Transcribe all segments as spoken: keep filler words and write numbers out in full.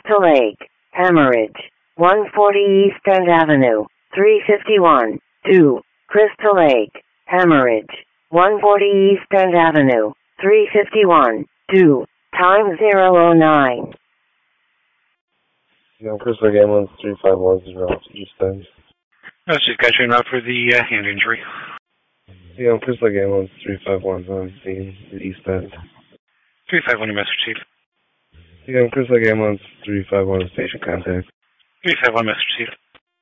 Crystal Lake, hemorrhage, one forty East End Avenue, three fifty-one, two, Crystal Lake, hemorrhage, one forty East End Avenue, three fifty-one, two, time zero oh nine. Yeah, Crystal Lake Ambulance three five one zero East End. Let's just got you out for the uh, hand injury. Yeah, Crystal Lake Ambulance three five one on scene, East End. three five one, your message, Chief. Yeah, Crystal Lake Ambulance three five one, station contact. three five one, message, Chief.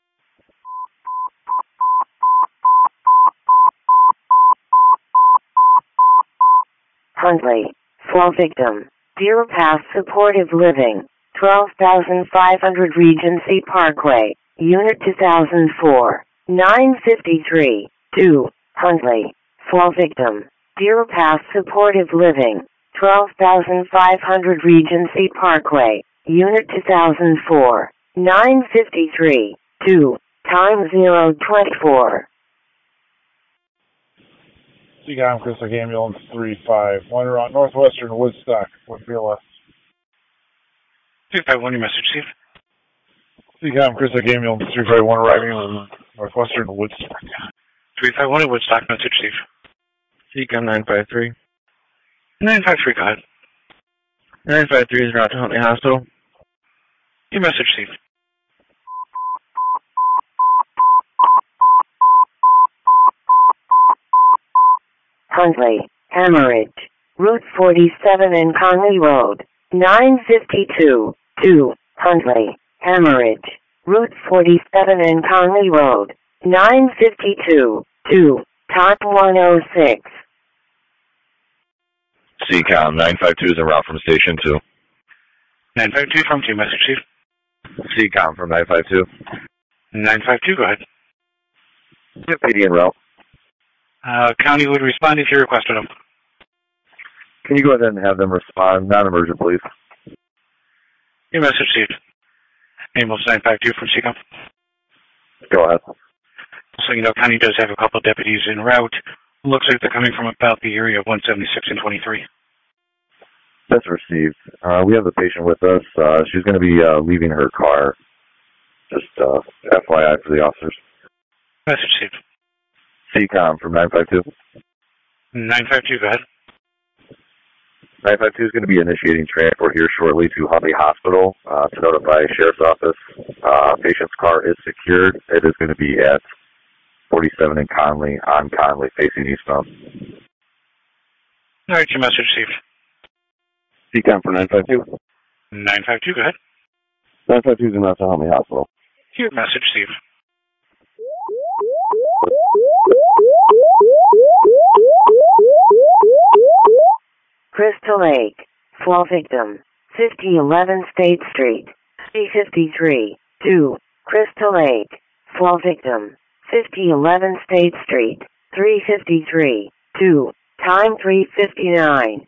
Huntley, fall victim, Deer Path Supportive Living, twelve thousand five hundred Regency Parkway, Unit two thousand four, nine fifty-three, two, Huntley, fall victim, Deer Path Supportive Living, twelve thousand five hundred Regency Parkway, Unit two thousand four, nine fifty-three, two, time zero twenty-four. Seacom Crystal Lake Ambulance three five one around Northwestern Woodstock with B L S. three five one, your message, Chief. Seacom Crystal Lake Ambulance three five one arriving in Northwestern Woodstock. three five one, Woodstock, message, Chief. Seacom nine five three. nine five three, go ahead. nine five three is route to Huntley Hospital. Your message, Chief. Huntley, hemorrhage, Route forty-seven and Conley Road, nine fifty-two, two, Huntley, hemorrhage, Route forty-seven and Conley Road, nine fifty-two, two, top one oh six. Seacom nine five two is en route from Station two. nine five two from two, message, Chief. Seacom from nine five two. nine five two, go ahead. Yep, P D en route. Uh, county would respond if you requested them. Can you go ahead and have them respond? Non-emergent, please. Your message, Chief. Ambulance nine five two from Seacom. Go ahead. So, you know, county does have a couple deputies en route. Looks like they're coming from about the area of one seventy-six and twenty-three. That's received. Uh, we have the patient with us. Uh, she's going to be uh, leaving her car. Just uh, F Y I for the officers. Message, Chief. Seacom from nine five two. nine five two, go ahead. nine five two is going to be initiating transport here shortly to Huntley Hospital uh, to notify Sheriff's Office. Uh, patient's car is secured. It is going to be at forty-seven in Conley, on Conley, facing eastbound. All right, your message, Chief. Seacom for nine five two. nine five two, go ahead. nine five two is in route to Huntley Hospital. Your message, Chief. Crystal Lake, fall victim, fifty eleven State Street, three fifty-three, two, Crystal Lake, fall victim, fifty eleven State Street, three fifty-three, two, time three fifty-nine.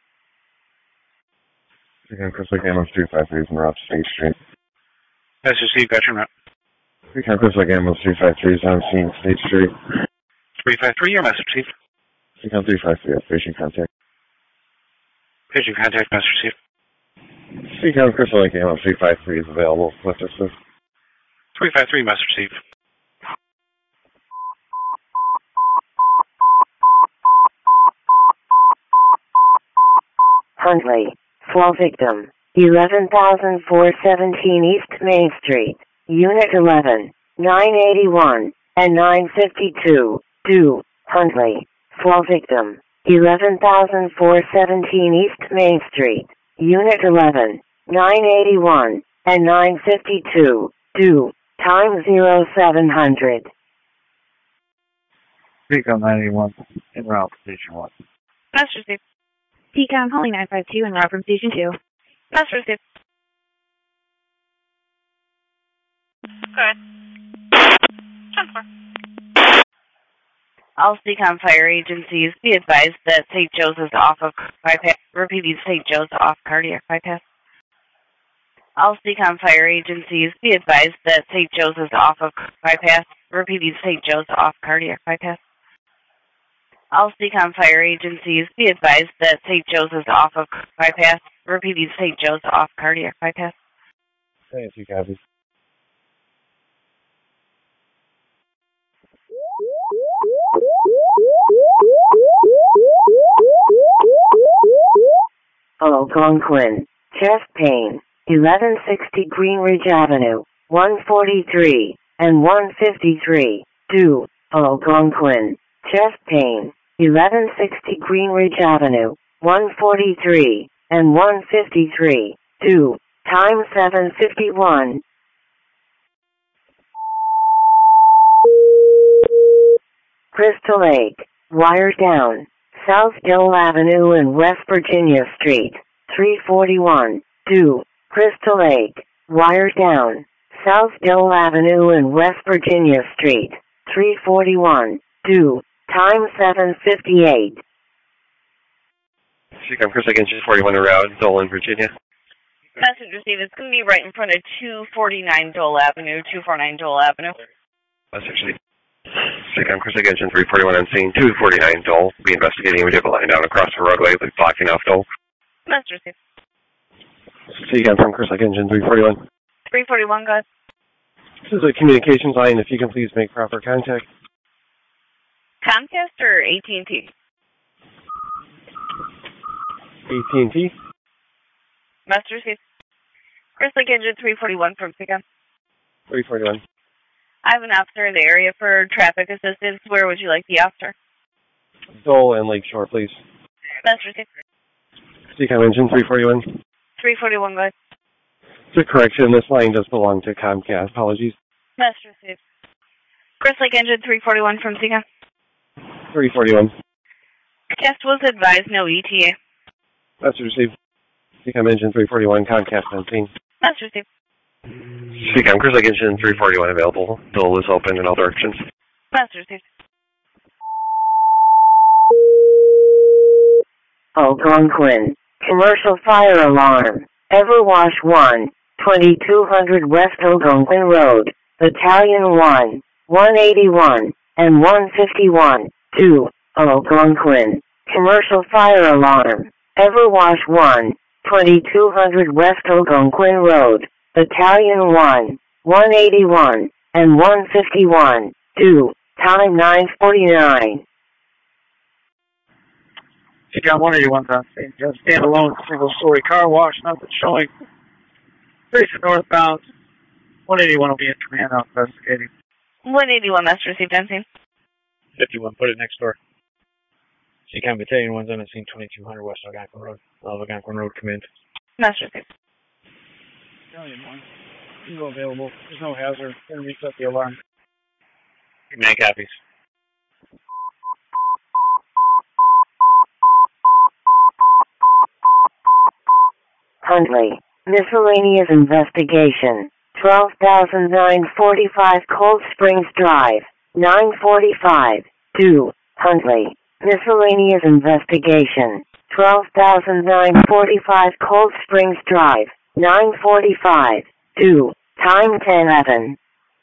Seacom Crystal Lake Ambulance three five three is en route to State Street. Message, Chief, got your route. Seacom Crystal Lake Ambulance three five three is on scene, State Street. three five three, your message, Chief. Seacom three five three, patient contact. Patient contact, message, Chief. Seacom Crystal Lake Ambulance three five three is available with us. three five three, message, Chief. Huntley, fall victim, eleven thousand four hundred seventeen East Main Street, Unit eleven, nine eighty-one, and nine fifty-two, two, Huntley, fall victim, eleven thousand four hundred seventeen East Main Street, Unit eleven, nine eighty-one, and nine fifty-two, two, time zero seven hundred. Seacom nine eighty-one en route to Station one. Master Steve. Seacom Huntley nine five two en route from Station two. Master Steve. Go ahead. ten four. All Seacom fire agencies be advised that Saint Joe's is off of bypass. Repeating, Saint Joe's off cardiac bypass. All Seacom fire agencies be advised that Saint Joe's is off of bypass. Repeating, Saint Joe's off cardiac bypass. All Seacom fire agencies be advised that Saint Joe's is off of bypass. Repeating, Saint Joe's off cardiac bypass. Thank you, copy. Algonquin. Chest pain. eleven sixty Greenridge Avenue. one forty-three and one fifty-three. two. Algonquin. Chest pain. eleven sixty Greenridge Avenue. one forty-three and one fifty-three. two. Time seven fifty-one. Crystal Lake. Wire down. South Dole Avenue and West Virginia Street. three forty-one. two. Crystal Lake. Wire down. South Dole Avenue and West Virginia Street. three forty-one. two. Time seven fifty-eight. Seacom Chris again, two forty-one around Dole in Virginia. Message received. It's going to be right in front of two forty-nine Dole Avenue, two forty-nine Dole Avenue. Message received. Seacom Chris again, three forty-one on scene, two forty-nine Dole. Be investigating a vehicle lying down across the roadway, blocking off Dole. Message received. Seacom from Chris Engine three forty-one. three forty-one, guys. This is a communications line. If you can please make proper contact. Comcast or A T and T? A T and T. Message received. Chris Lake Engine three forty-one from Seacom. three forty-one. I have an officer in the area for traffic assistance. Where would you like the officer? Dole and Lakeshore, please. Message received. Seacom Engine three forty-one. three forty-one, guys. It's a correction. This line does belong to Comcast. Apologies. Message received. Chris Lake Engine three forty-one from Seacom. three forty-one. Test was advised, no E T A. Message received. Seacom Engine three forty-one, Comcast on scene. Message received. Seacom Chris Lake Engine three forty-one available. Dole is open in all directions. Message received. Algonquin. Commercial fire alarm. Everwash one. twenty-two hundred West Algonquin Road. Battalion one. one eighty-one and one fifty-one. two. Algonquin. Commercial fire alarm. Everwash one. twenty-two hundred West Algonquin Road. Battalion one. one eighty-one and one fifty-one. two. Time nine forty-nine. Seacom one eighty-one on scene. Just standalone single-story car wash. Nothing showing. Facing northbound. one eighty-one will be in command now investigating. one eighty-one, message received on scene. fifty-one, put it next door. Seacom Battalion one's on the scene, twenty-two hundred West Algonquin Road. Algonquin Road, command. Message received. Battalion one. Zero available. There's no hazard. Gonna reset the alarm. Command copies. Huntley. Miscellaneous investigation. twelve thousand nine forty-five Cold Springs Drive. nine forty-five. two. Huntley. Miscellaneous investigation. twelve thousand nine forty-five Cold Springs Drive. nine forty-five. two. Time ten eleven.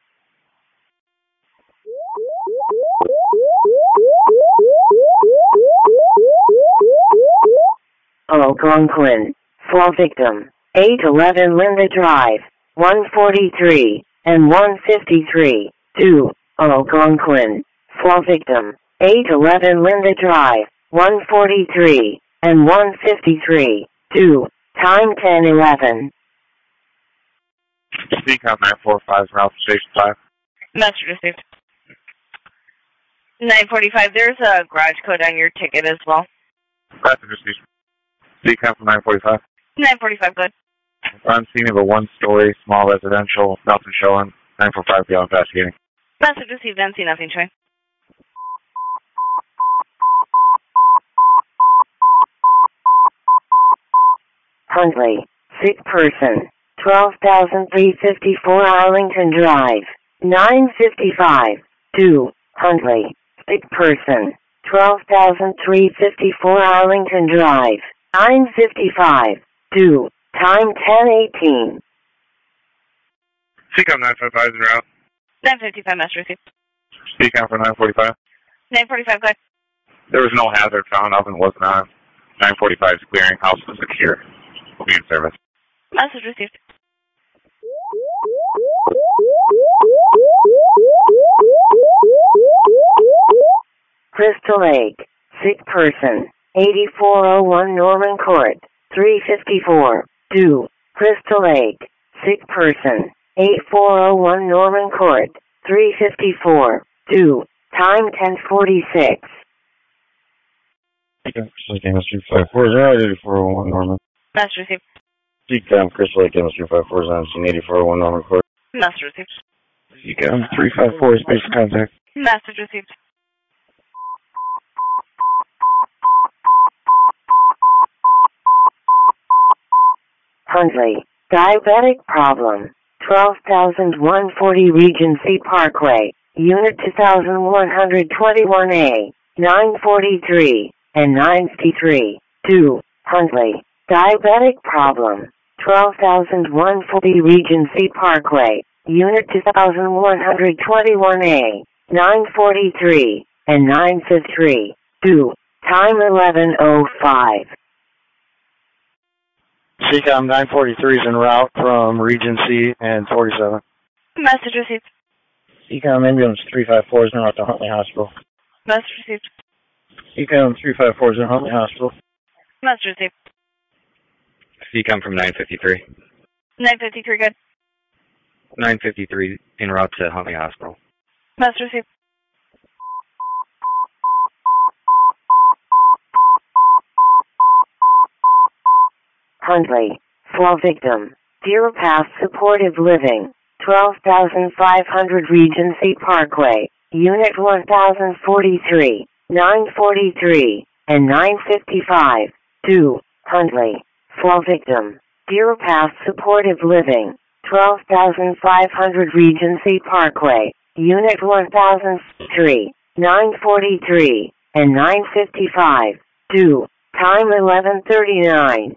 Algonquin. Fall victim. eight eleven Linda Drive. one forty-three and one fifty-three. two. Algonquin. Fall victim. eight eleven Linda Drive. one forty-three and one fifty-three. two. Time ten eleven. Seacom nine four five, Ralph Station five. Message received. nine forty-five, there's a garage code on your ticket as well. Passenger station. Seacom from nine forty-five. nine forty-five, good. We're on scene of a one-story, small residential, nothing showing. nine four five, beyond investigating. Message received, and see nothing showing. Huntley. Sick person. twelve thousand three hundred fifty-four Arlington Drive. nine fifty-five. two. Huntley. Sick person. twelve thousand three hundred fifty-four Arlington Drive. nine fifty-five. two. Time ten eighteen. Seacom nine five five, zero out. nine fifty-five, message received. Seacom for nine forty-five. nine forty-five, good. There was no hazard found. Nothing wasn't on. nine forty-five is clearing. House is secure. Will be in service. Message received. Crystal Lake, sick person, eighty-four oh one Norman Court, three fifty-four, two. Crystal Lake, sick person, eighty-four oh one Norman Court, three fifty-four, two. Time ten forty-six. Crystal Lake Chemistry five four zero eighty-four oh one Norman. Master received. Decom Crystal Lake Chemistry five four zero eighty-four oh one Norman Court. Master received. Decom three five four space contact. Message received. Huntley, diabetic problem, twelve thousand one hundred forty Regency Parkway, Unit two thousand one hundred twenty-one A, nine forty-three, and nine fifty-three, two. Huntley, diabetic problem, twelve thousand one hundred forty Regency Parkway, Unit two thousand one hundred twenty-one A, nine forty-three, and nine fifty-three, two. Time eleven oh five. C COM nine forty-three is en route from Regency and forty-seven. Message received. C COM ambulance three five four is en route to Huntley Hospital. Message received. C COM three five four is in Huntley Hospital. Message received. C COM from nine fifty-three. nine fifty-three, good. nine fifty-three en route to Huntley Hospital. Message received. Huntley, fall victim, Deer Path Supportive Living, twelve thousand five hundred Regency Parkway, Unit one thousand forty-three, nine forty-three, and nine fifty-five, two. Huntley, fall victim, Deer Path Supportive Living, twelve thousand five hundred Regency Parkway, Unit one thousand three, nine forty-three, and nine fifty-five, two. Time eleven thirty-nine.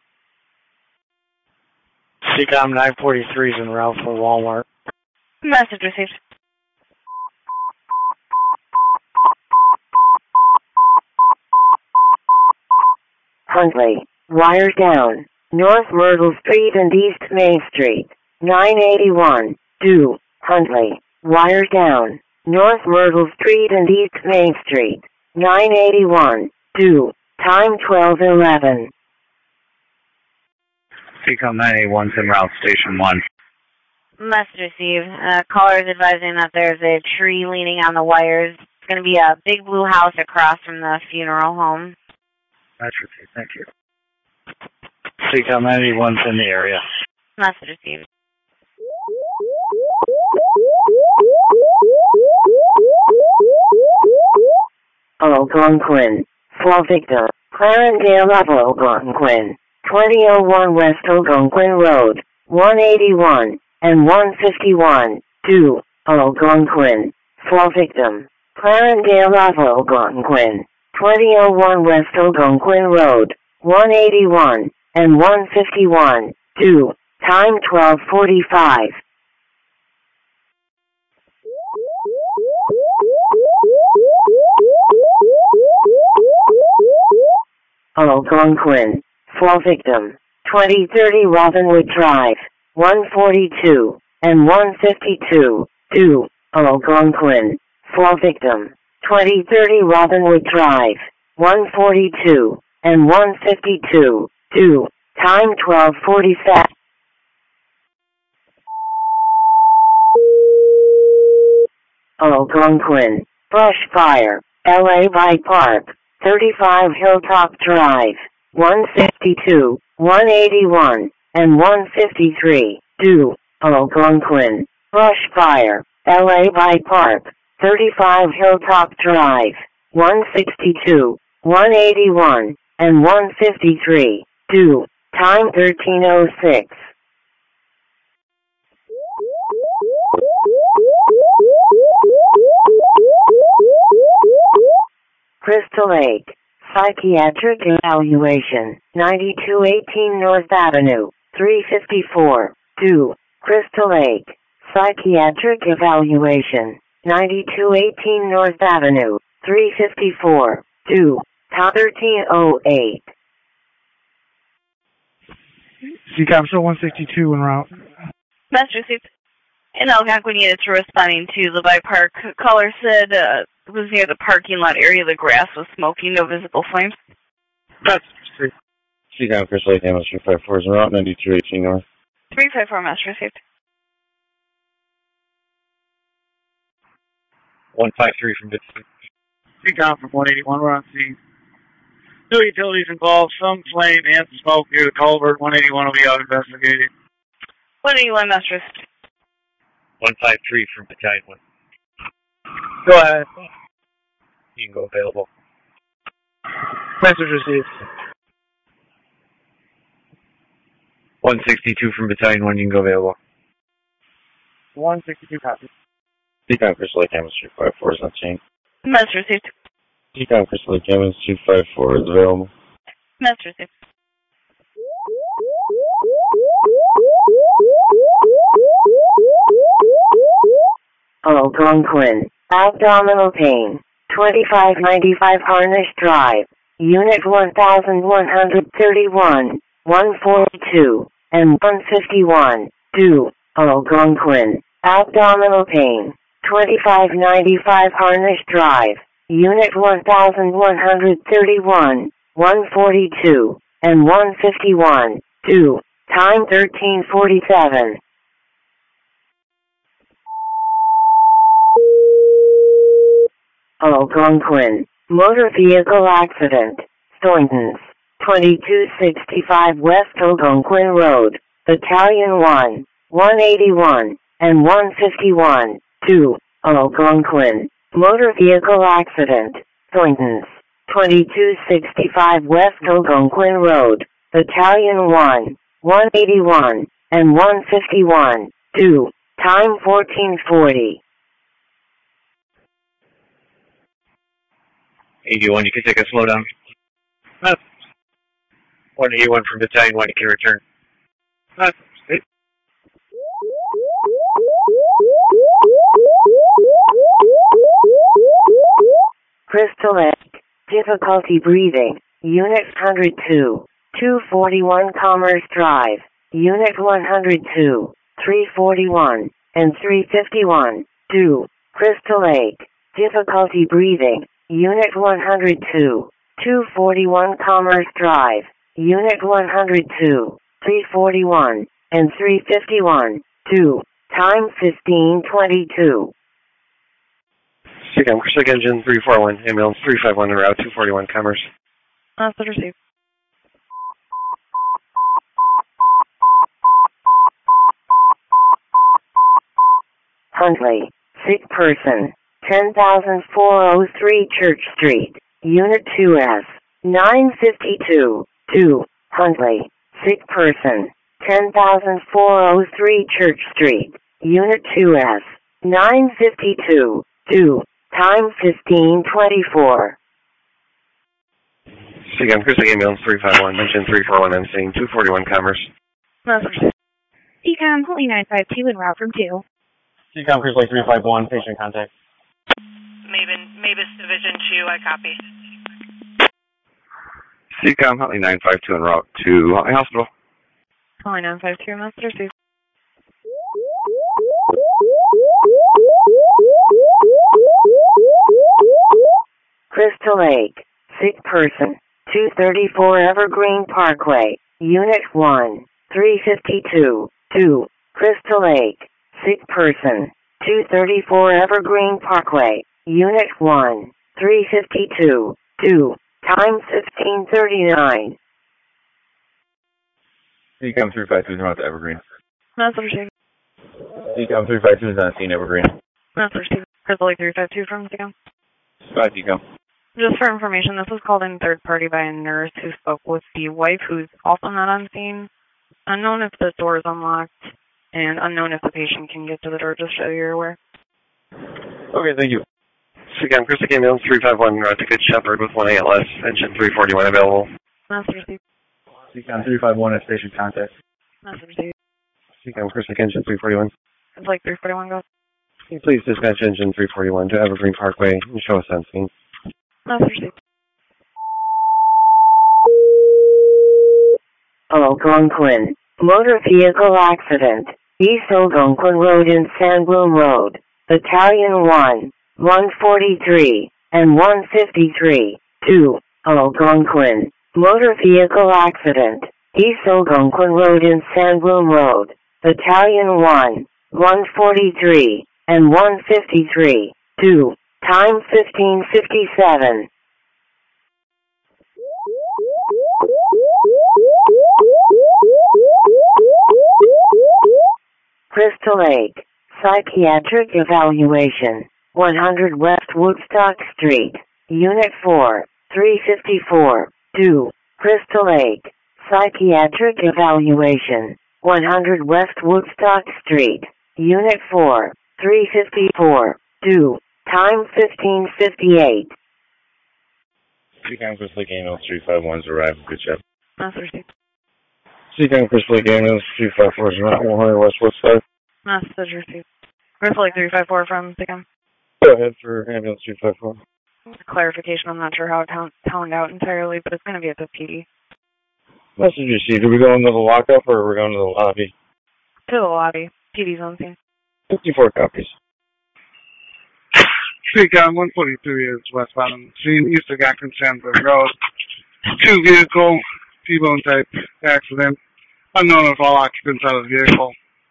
C COM nine forty-three is en route for Walmart. Message received. Huntley, wire down, North Myrtle Street and East Main Street, nine eighty-one, two. Huntley, wire down, North Myrtle Street and East Main Street, nine eighty-one, two. Time twelve eleven. C COM nine eighty-one is en route, Station one. Message received. Uh, caller is advising that there's a tree leaning on the wires. It's going to be a big blue house across from the funeral home. That's received. Thank you. C COM nine eighty-one is in the area. Message received. Algonquin, fall victim, Clarendale of Algonquin, twenty oh one West Algonquin Road, one eighty-one, and one fifty-one, two. Algonquin, fall victim, Clarendale of Algonquin, twenty oh one West Algonquin Road, one eighty-one, and one fifty-one, two. Time twelve forty-five. Algonquin, fall victim, twenty thirty Robinwood Drive, one forty-two, and one fifty-two, two. Algonquin, fall victim, twenty thirty Robinwood Drive, one forty-two, and one fifty-two, two. Time twelve forty-seven. Algonquin, brush fire, L A by Park, thirty-five Hilltop Drive, one sixty-two, one eighty-one, and one fifty-three, two. Algonquin, brush fire, L A by Park, thirty-five Hilltop Drive, one sixty-two, one eighty-one, and one fifty-three, two. Time thirteen oh six. Crystal Lake, psychiatric evaluation, ninety-two eighteen North Avenue, three fifty-four, two. Crystal Lake, psychiatric evaluation, ninety-two eighteen North Avenue, three fifty-four, two. Time thirteen oh eight. C COM still one sixty-two en route. Message received. In Algonquin units were responding to the Levi Park. Caller said uh, it was near the parking lot area. The grass was smoking, no visible flames. That's Seacom Chris Lake, Ambulance three five four is en route, ninety-two eighteen north. three five four, master received. one five three from Bitsy. Seacom from one eighty-one, we're on scene. No utilities involved, some flame and smoke near the culvert. one eighty-one will be out investigating. one eighty-one, master received. one five three from Battalion one. Go ahead. You can go available. Message received. one sixty-two from Battalion one, you can go available. one sixty-two copy. Seacom Chris Lake, Ambulance three five four is on scene. Master received. Seacom Chris Lake, Ambulance two five four is available. Master received. Algonquin, abdominal pain, twenty-five ninety-five Harnish Drive, Unit one thousand one hundred thirty-one, one forty-two, and one fifty-one, two, Algonquin, abdominal pain, twenty-five ninety-five Harnish Drive, Unit one thousand one hundred thirty-one, one forty-two, and one fifty-one, two, time thirteen forty-seven. Algonquin, motor vehicle accident, Thorntons, twenty-two sixty-five West Algonquin Road, Battalion one, one eighty-one, and one fifty-one, two, Algonquin, motor vehicle accident, Thorntons, twenty-two sixty-five West Algonquin Road, Battalion one, one eighty-one, and one fifty-one, two, time fourteen forty. eighty-one, you can take a slowdown. That's one eighty-one from Battalion one, you can return. That's it. Crystal Lake, difficulty breathing, Unit one hundred two, two forty-one Commerce Drive, Unit one hundred two, three forty-one, and three fifty-one, two, Crystal Lake, difficulty breathing, Unit one hundred two, two forty-one Commerce Drive, Unit one hundred two, three forty-one, and three fifty-one, two, time fifteen twenty-two. Seacom Chris Lake Engine three four one, ambulance three five one en route, two forty-one Commerce. Master received. Huntley, sick person, ten thousand four oh three Church Street, Unit two S, nine fifty-two, two, Huntley, sick person, ten thousand four oh three Church Street, Unit two S, nine fifty-two, two, time fifteen twenty-four. Seacom Chris Lake ambulance three five one, engine three four one, I'm seeing two forty-one Commerce. Master received. Seacom Huntley nine five two en route from two. Seacom Chris Lake three five one, patient contact. Maven, Mavis Division two, I copy. Seacom Huntley nine five two en route to Huntley Hospital. Huntley nine five two, master received. Crystal Lake, sick person, two thirty-four Evergreen Parkway, Unit one, three fifty-two, two, Crystal Lake, sick person, two thirty-four Evergreen Parkway, Unit one, three fifty-two, two, time fifteen thirty-nine. Seacom three five two is en route to Evergreen. Master received. Seacom three five two is on scene, Evergreen. Master received. Crystal Lake three five two from Seacom. Bye, Seacom. Just for information, this was called in third party by a nurse who spoke with the wife, who's also not on scene. Unknown if the door is unlocked, and unknown if the patient can get to the door, just so you're aware. Okay, thank you. Seacom Chris Lake ambulance three five one en route to Good Shepherd with one A L S, engine three forty-one available. Master received. Seacom three five one is patient contact. Master received. Seacom Chris Lake engine three forty-one. It's like three forty-one goes. Can you please dispatch engine three forty-one to Evergreen Parkway and show us on scene? Master received. Algonquin, motor vehicle accident, East Algonquin Road and Sandbloom Road, Battalion one, one forty-three, and one fifty-three, two, Algonquin, motor vehicle accident, East Algonquin Road and Sandbloom Road, Battalion one, one forty-three, and one fifty-three, two, time fifteen fifty-seven. Crystal Lake, psychiatric evaluation, one hundred West Woodstock Street, Unit four, three fifty-four, two, Crystal Lake, psychiatric evaluation, one hundred West Woodstock Street, Unit four, three fifty-four, two, time fifteen fifty-eight. Seacom Crystal Lake Ambulance three five one's arrived. Good job. Master Chief. Seacom Crystal Lake Ambulance three five four is not one hundred West Woodstock. Master Chief. Crystal Lake three five four from Seacom. Go ahead for ambulance three five four. Clarification, I'm not sure how it toned out entirely, but it's going to be at the P D. Message received. Are we going to the lockup or are we going to the lobby? To the lobby. P D's on scene. fifty-four copies. Seacom one forty-three is westbound on the scene, east of Gackman Sandberg Road. Two vehicle, T-bone type accident. Unknown if all occupants out of the vehicle.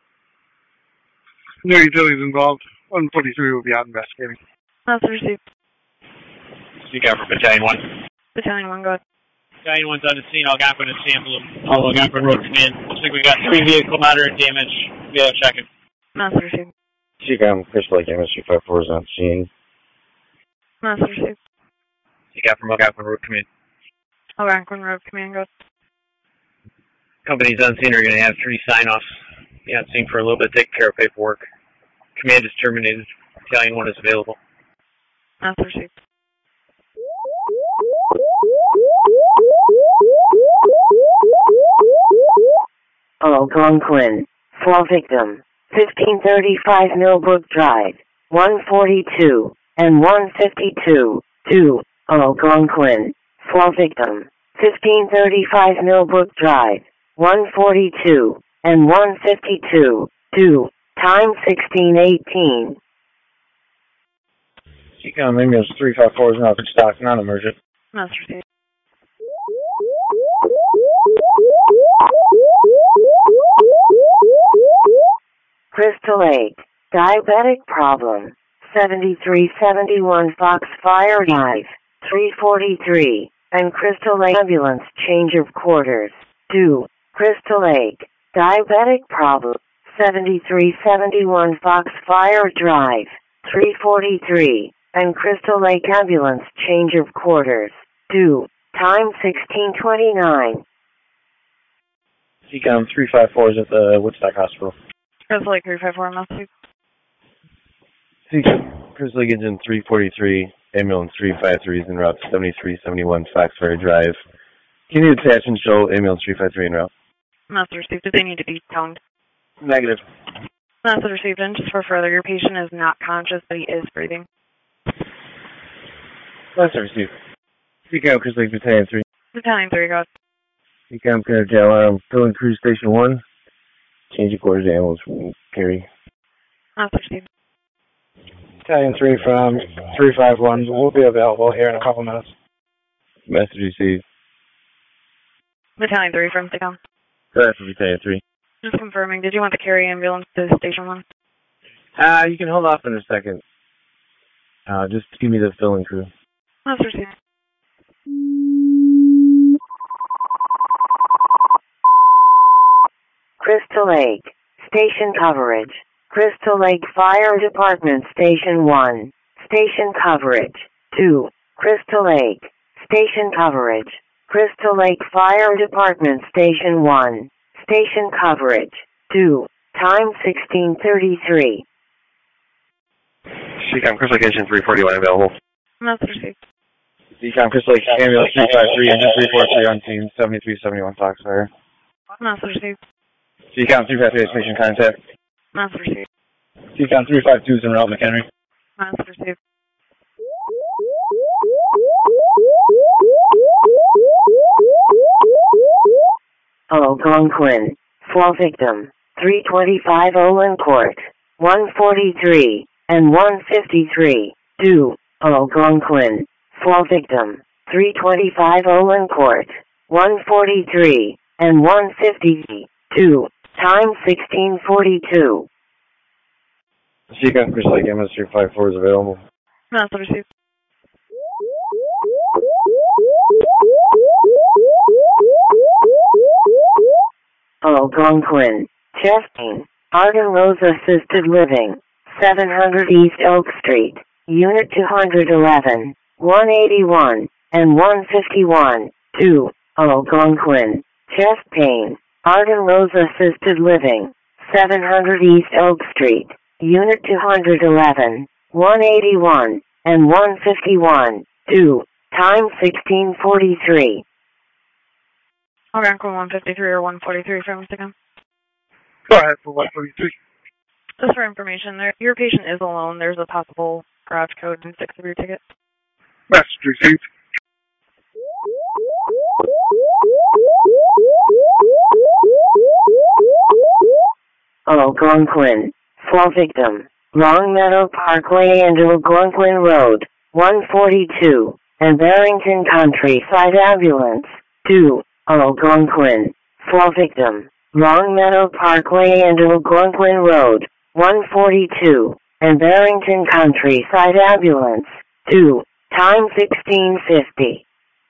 No utilities involved. one forty-three will be out investigating. Master received. Seacom for Battalion one. Battalion one, go ahead. Battalion one's on the scene, Algonquin and Sandbloom. All Algonquin Road Command. Looks like we got three vehicle moderate damage. We have checking. Master received. Seacom Crystal Lake Ambulance three five four is on scene. Master received. Seacom from Algonquin Road Command. Algonquin Road Command, go ahead. Companies on scene are going to have three sign-offs. Be on scene for a little bit, take care of paperwork. Command is terminated. Battalion one is available. Master received. Algonquin, fall victim, fifteen thirty-five Millbrook Drive, one forty-two, and one fifty-two, two, Algonquin, fall victim, fifteen thirty-five Millbrook Drive, one forty-two, and one fifty-two, two, time sixteen eighteen. Seacom Ambulance three five four is not in stock, non-emergent. Master received. Crystal Lake, diabetic problem, seventy-three seventy-one Foxfire Drive, three forty-three, and Crystal Lake Ambulance change of quarters, two, Crystal Lake, diabetic problem, seventy-three seventy-one Foxfire Drive, three forty-three, and Crystal Lake Ambulance change of quarters, two, time sixteen twenty-nine. Seacom three five four is at the Woodstock Hospital. Crystal Lake three five four, Master. Seacom Crystal Lake Engine three forty-three, Ambulance three five three is en route to seventy-three seventy-one Foxfire Drive. Can you attach and show Ambulance three five three en route? Master received. Do they need to be toned? Negative. Master received. And just for further, your patient is not conscious, but he is breathing. Master received. Seacom Crystal Lake Battalion three. Battalion three, go ahead. Seacom Connecticut Alarm, filling crew station one. Change of quarters, ambulance will carry. Master received. Battalion three from three five one will be available here in a couple minutes. Message received. Battalion three from Seacom. Go ahead for Battalion three. Just confirming, did you want the carry ambulance to station one? Uh, you can hold off in a second. Uh, just give me the filling crew. Master received. Crystal Lake, station coverage. Crystal Lake Fire Department Station one, station coverage. two, Crystal Lake, station coverage. Crystal Lake Fire Department Station one, station coverage. two, time sixteen thirty-three. Seacom Crystal Lake Engine three forty-one available. Master received. Seacom Crystal Lake Ambulance three five three, Engine three forty-three on scene, seventy-three seventy-one Foxfire. Master received. Seacom three five three, station contact. Master received. Seacom three five two is en route, McHenry. Master received. Algonquin, fall victim, three twenty-five Olin Court, one forty-three, and one fifty-three, two, Algonquin, fall victim, three twenty-five Olin Court, one forty-three, and one fifty-two, time sixteen forty-two. Seacon, Crystal Lake, M S three five four is available. No, it's received. Algonquin, chest pain, Arden Rose Assisted Living, seven hundred East Oak Street, Unit two eleven, one eighty-one, and one fifty-one, two, Algonquin, chest pain, Arden Rose Assisted Living, seven hundred East Oak Street, Unit two eleven, one eighty-one, and one fifty-one, two, time sixteen forty-three. Algonquin one fifty-three or one forty-three from Michigan. Go ahead for one forty-three. Just for information, there, your patient is alone. There's a possible garage code in six of your ticket. Message received. Algonquin, fall victim, Long Meadow Parkway and Algonquin Road, one forty-two, and Barrington Countryside Ambulance, two, Algonquin, fall victim, Long Meadow Parkway and Algonquin Road, one forty-two, and Barrington Countryside Ambulance, two, time sixteen fifty.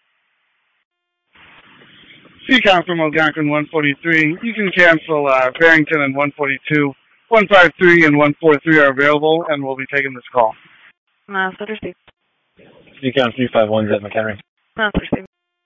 C-Com from Algonquin one forty-three. You can cancel uh, Barrington and one forty-two. one fifty-three and one forty-three are available, and we'll be taking this call. No, it's received. Seacon three five one is at McHenry. No, it's received.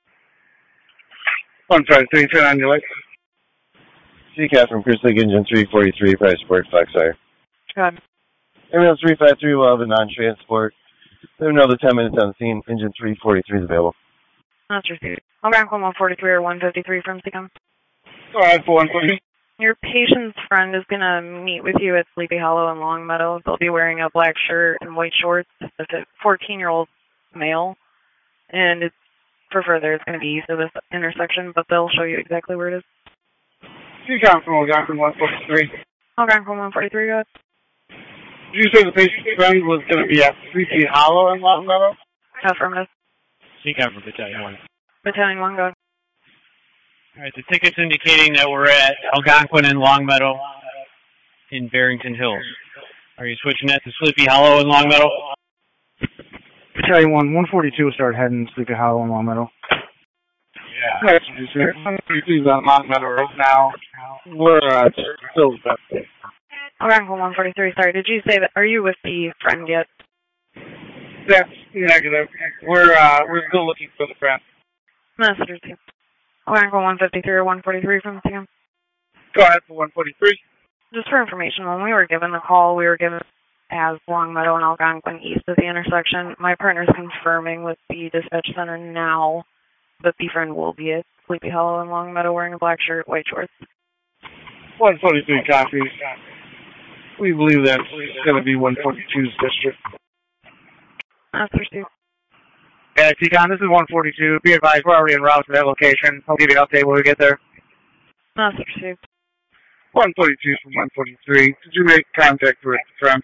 one fifty-three, turn on your light. Seacon from Crystal Lake, Engine three forty-three, price support, Foxfire. Go ahead. Ambulance three five three will have a non-transport. We have another ten minutes on the scene. Engine three forty-three is available. No, it's received. Algonquin one forty-three or one fifty-three from Seacom. Go ahead for one forty. Your patient's friend is going to meet with you at Sleepy Hollow in Longmeadow. They'll be wearing a black shirt and white shorts. It's a fourteen-year-old male, and it's for further, it's going to be east of this intersection, but they'll show you exactly where it is. C-Com from Algonquin one forty-three. Algonquin one forty-three, go ahead. Did you say the patient's friend was going to be at Sleepy Hollow in Longmeadow? Affirmative. C-Com from Battalion one. Battalion one, go ahead. All right, the ticket's indicating that we're at Algonquin and Longmeadow in Barrington Hills. Are you switching that to Sleepy Hollow in Longmeadow? Battalion one, one forty-two will start heading Sleepy Hollow in Longmeadow. Yeah. That's what you said. one forty-two is on Longmeadow Road now. We're uh, still back there. Algonquin one forty-three, sorry, did you say that, are you with the friend yet? That's negative. We're, uh, we're still looking for the friend. No, that's received. Algonquin one fifty-three or one forty-three from C M. Go ahead for one forty-three. Just for information, when we were given the call, we were given as Longmeadow and Algonquin east of the intersection. My partner's confirming with the dispatch center now that the friend will be at Sleepy Hollow and Longmeadow wearing a black shirt, white shorts. one forty-three copies. We believe that's going to be one forty-two's district. That's received. Yeah, T-Con, this is one forty-two. Be advised, we're already en route to that location. I'll give you an update when we get there. That's received. one forty-two from one forty-three. Did you make contact with the friend?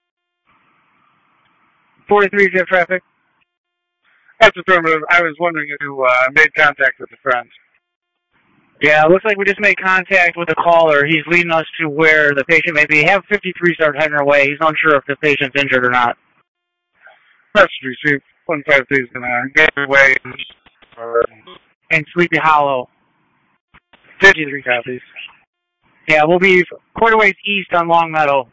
forty-three, jet traffic? That's affirmative. I was wondering if you uh, made contact with the friend. Yeah, it looks like we just made contact with the caller. He's leading us to where the patient may be. Have fifty-three start heading our way. He's not sure if the patient's injured or not. Message received. one fifty-three is going to get away in Sleepy Hollow. fifty-three copies. Yeah, we'll be quarter ways east on Longmeadow.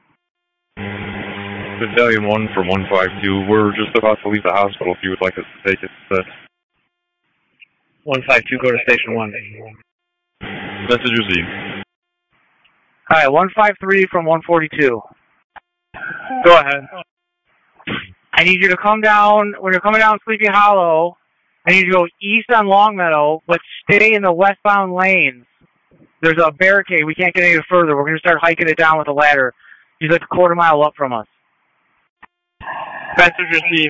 Battalion one from one five two. We're just about to leave the hospital if you would like us to take it. Uh, one five two, go to station one. Message received. All right, one five three from one forty-two. Go ahead. I need you to come down, when you're coming down Sleepy Hollow, I need you to go east on Longmeadow, but stay in the westbound lanes. There's a barricade. We can't get any further. We're going to start hiking it down with a ladder. He's like a quarter mile up from us. Message received.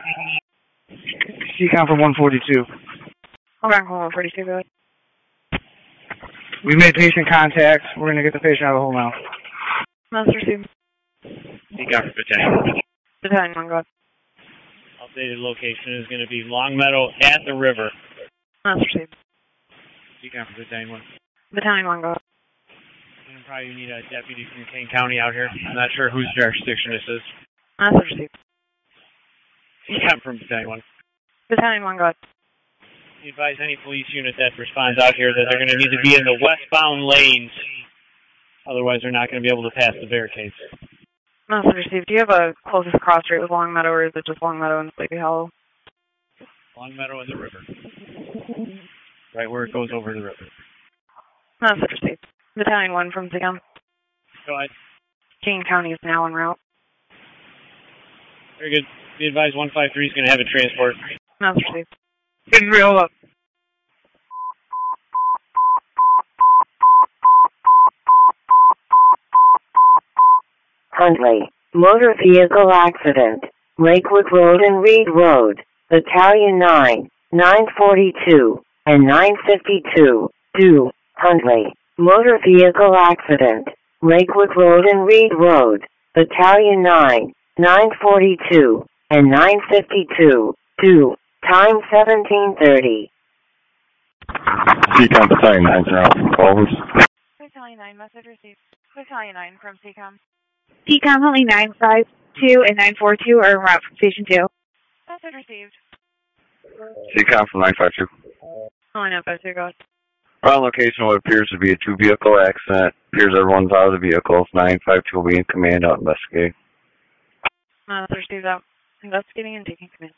C-Com from one forty-two. Algonquin one forty-two, go ahead. We made patient contact. We're going to get the patient out of the hole now. Message received. Seacom for Battalion. Battalion one, go ahead. Updated location is going to be Longmeadow at the river. Message received. Seacom for Battalion one. Battalion one, go ahead. And probably need a deputy from Kane County out here. I'm not sure whose jurisdiction this is. Message received. Seacom from Battalion one. Battalion one, go ahead. You advise any police unit that responds out here that they're going to need to be in the westbound lanes. Otherwise, they're not going to be able to pass the barricades. Message received. Do you have a closest cross rate with Longmeadow, or is it just Longmeadow and Sleepy Hollow? Longmeadow and the river. Right where it goes over the river. Message received. Battalion one from Seacom. Go ahead. Kane County is now en route. Very good. Be advised one five three is going to have a transport. Message received. Getting real up. Huntley, motor vehicle accident, Lakewood Road and Reed Road, Battalion nine, nine forty-two, and nine fifty-two, due, Huntley, motor vehicle accident, Lakewood Road and Reed Road, Battalion nine, nine forty-two, and nine fifty-two, due, time seventeen thirty. Seacom Battalion nine, calls. Battalion nine, message received. Battalion nine from Seacom. Seacom only nine five two and nine four two are en route from Station two. Message received. Seacom from nine five two. Oh, no, but go ahead. On location, what appears to be a two-vehicle accident. Appears everyone's out of the vehicles. nine five two will be in command out investigating. Message received out. Investigating and taking command.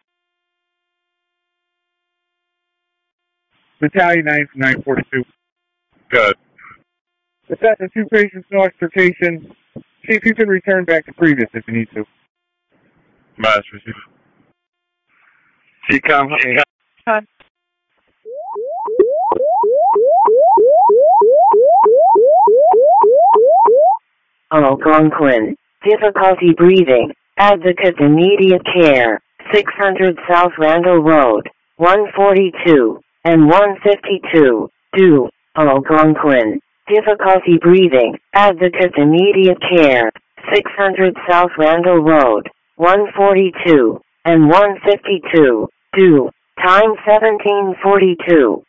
Battalion nine from nine forty-two. Good. Assess the two patients, no extrication. See if you can return back to previous if you need to. Mass receiver. Seacom. Good. Algonquin, difficulty breathing, advocate immediate care, six hundred South Randall Road, one forty-two, and one fifty-two, due, Algonquin, difficulty breathing, advocate immediate care, six hundred South Randall Road, one forty-two, and one fifty-two, due, time seventeen forty-two.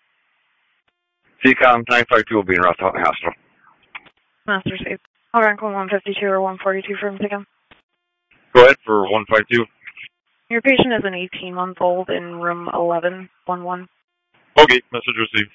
Seacom nine five two will be in route to hospital. Master received. Algonquin one fifty-two or one forty-two from Seacom. Go ahead for one five two. Your patient is an eighteen-month-old in room eleven eleven. Okay, message received.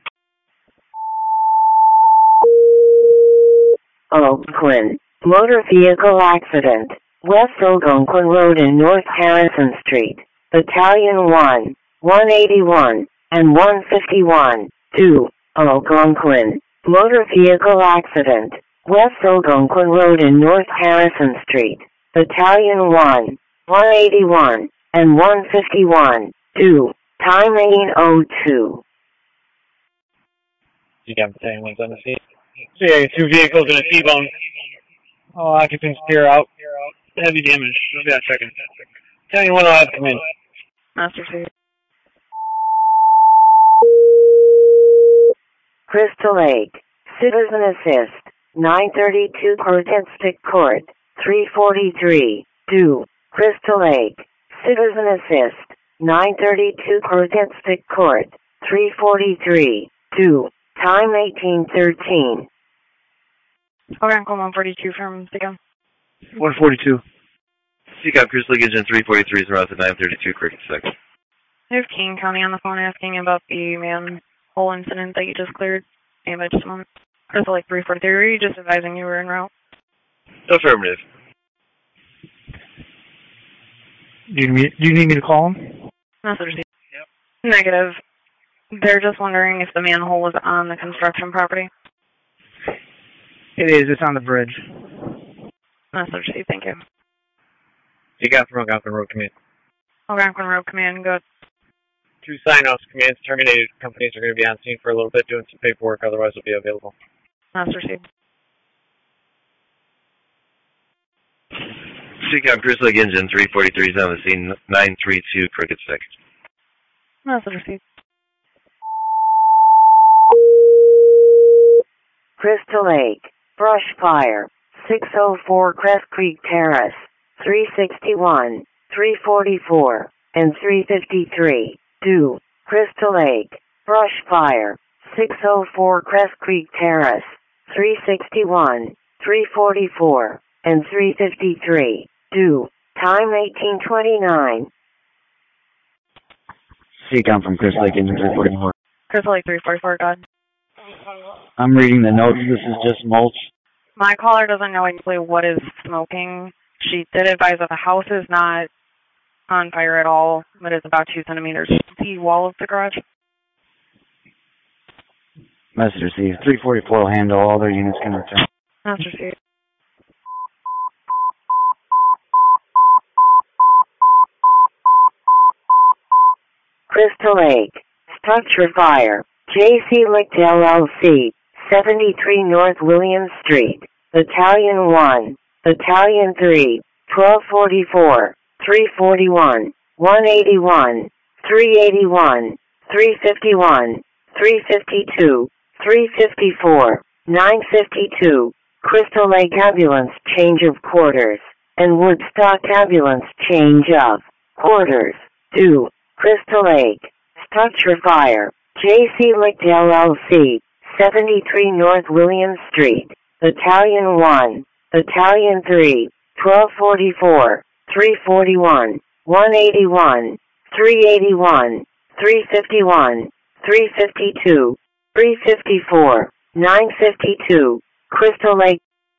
Algonquin, motor vehicle accident, West Algonquin Road and North Harrison Street, Battalion one, one eighty-one, and one fifty-one, due, Algonquin, motor vehicle accident, West Algonquin Road and North Harrison Street, Battalion one, one eighty-one, and one fifty-one, due, time eighteen oh two. You got Battalion one's on the scene. So yeah, two vehicles and a T-bone. All occupants clear out. Heavy damage. We'll be out checking. Battalion one will have to come in. Master received. Crystal Lake, Citizen Assist, nine thirty-two Cortenstic Court, three forty-three, due, Crystal Lake, Citizen Assist, nine thirty-two Cortenstic Court, three forty-three, due, time eighteen thirteen. Algonquin one forty-two from Seacom. one forty-two. Seacom Crystal Lake Engine three forty-three is around to nine thirty-two Cricket six. I have King County on the phone asking about the manhole incident that you just cleared. Maybe just a moment. Crystal Lake three forty-three, were you just advising you were en route? Affirmative. Do you, need, do you need me to call him? Message received. Yep. Negative. They're just wondering if the manhole was on the construction property. It is. It's on the bridge. Message received. Thank you. You got from Algonquin Road Command. Algonquin Road Command, go. Two sign-offs. Commands terminated. Companies are going to be on scene for a little bit doing some paperwork. Otherwise, will be available. Message received. Seacom Crystal Lake Engine three forty-three is on the scene, nine three two Cricket six. Message received. Crystal Lake, brush fire, six oh four Crest Creek Terrace, three sixty-one, three forty-four, and three fifty-three. two. Crystal Lake, brush fire, six oh four Crest Creek Terrace, three sixty-one, three forty-four, and three fifty-three. two. Time eighteen twenty-nine. Seacom from Crystal Lake, engine three forty-four. Crystal Lake three forty-four, go ahead. I'm reading the notes. This is just mulch. My caller doesn't know exactly what is smoking. She did advise that the house is not on fire at all, but it's about two centimeters. The wall of the garage. Message received. three forty-four will handle all their units can return. Message received. Crystal Lake, structure fire, J C Licht L L C, seventy-three North Williams Street, Battalion one, Battalion three, twelve forty-four, three forty-one, one eighty-one, three eighty-one, three fifty-one, three fifty-two, three fifty-four, nine fifty-two, Crystal Lake ambulance change of quarters, and Woodstock ambulance change of quarters. two. Crystal Lake, structure fire, J C Licht L L C, seventy-three North Williams Street, Battalion one, Battalion three, twelve forty-four, three forty-one, one eighty-one, three eighty-one, three fifty-one, three fifty-two, three fifty-four, nine fifty-two, Crystal Lake.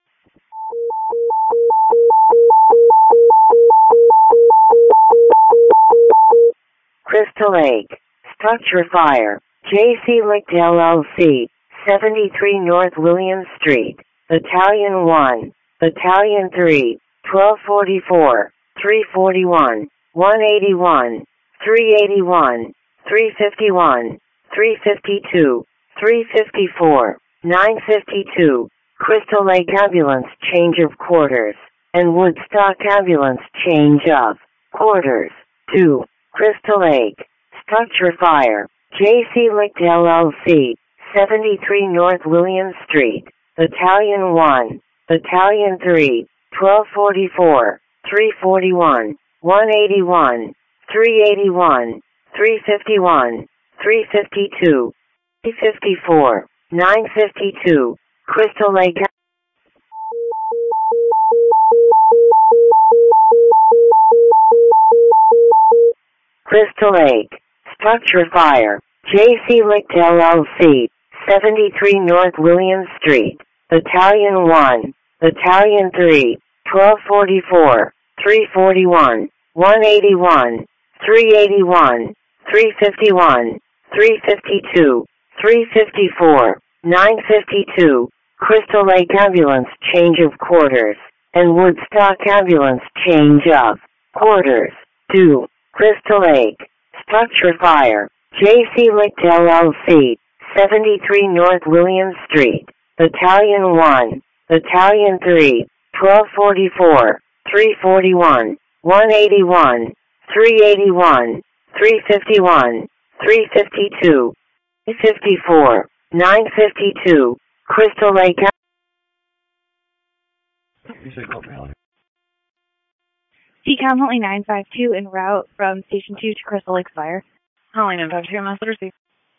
Crystal Lake, structure fire, J C Licht L L C, seventy-three North Williams Street, Battalion one, Battalion three, twelve forty-four, three forty-one, one eighty-one, three eighty-one, three fifty-one, three fifty-two, three fifty-four, nine fifty-two, Crystal Lake ambulance change of quarters, and Woodstock ambulance change of quarters. two. Crystal Lake, structure fire, J C Licht L L C, seventy-three North Williams Street, Battalion one, Battalion three, twelve forty-four, three forty-one, one eighty-one, three eighty-one, three fifty-one, three fifty-two, three fifty-four, nine fifty-two, Crystal Lake. Crystal Lake, structure fire, J C Licht L L C, seventy-three North Williams Street, Battalion one, Battalion three, twelve forty-four, three forty-one, one eighty-one, three eighty-one, three fifty-one, three fifty-two, three fifty-four, nine fifty-two, Crystal Lake ambulance change of quarters, and Woodstock ambulance change of quarters. two. Crystal Lake, structure fire, J C Licht L L C, seventy-three North Williams Street, Battalion one, Battalion three, twelve forty-four, three forty-one, one eighty-one, three eighty-one, three fifty-one, three fifty-two, three fifty-four, nine fifty-two, Crystal Lake. Seacom Huntley nine five two en route from Station two to Crystal Lake Fire. Huntley nine five two, message received.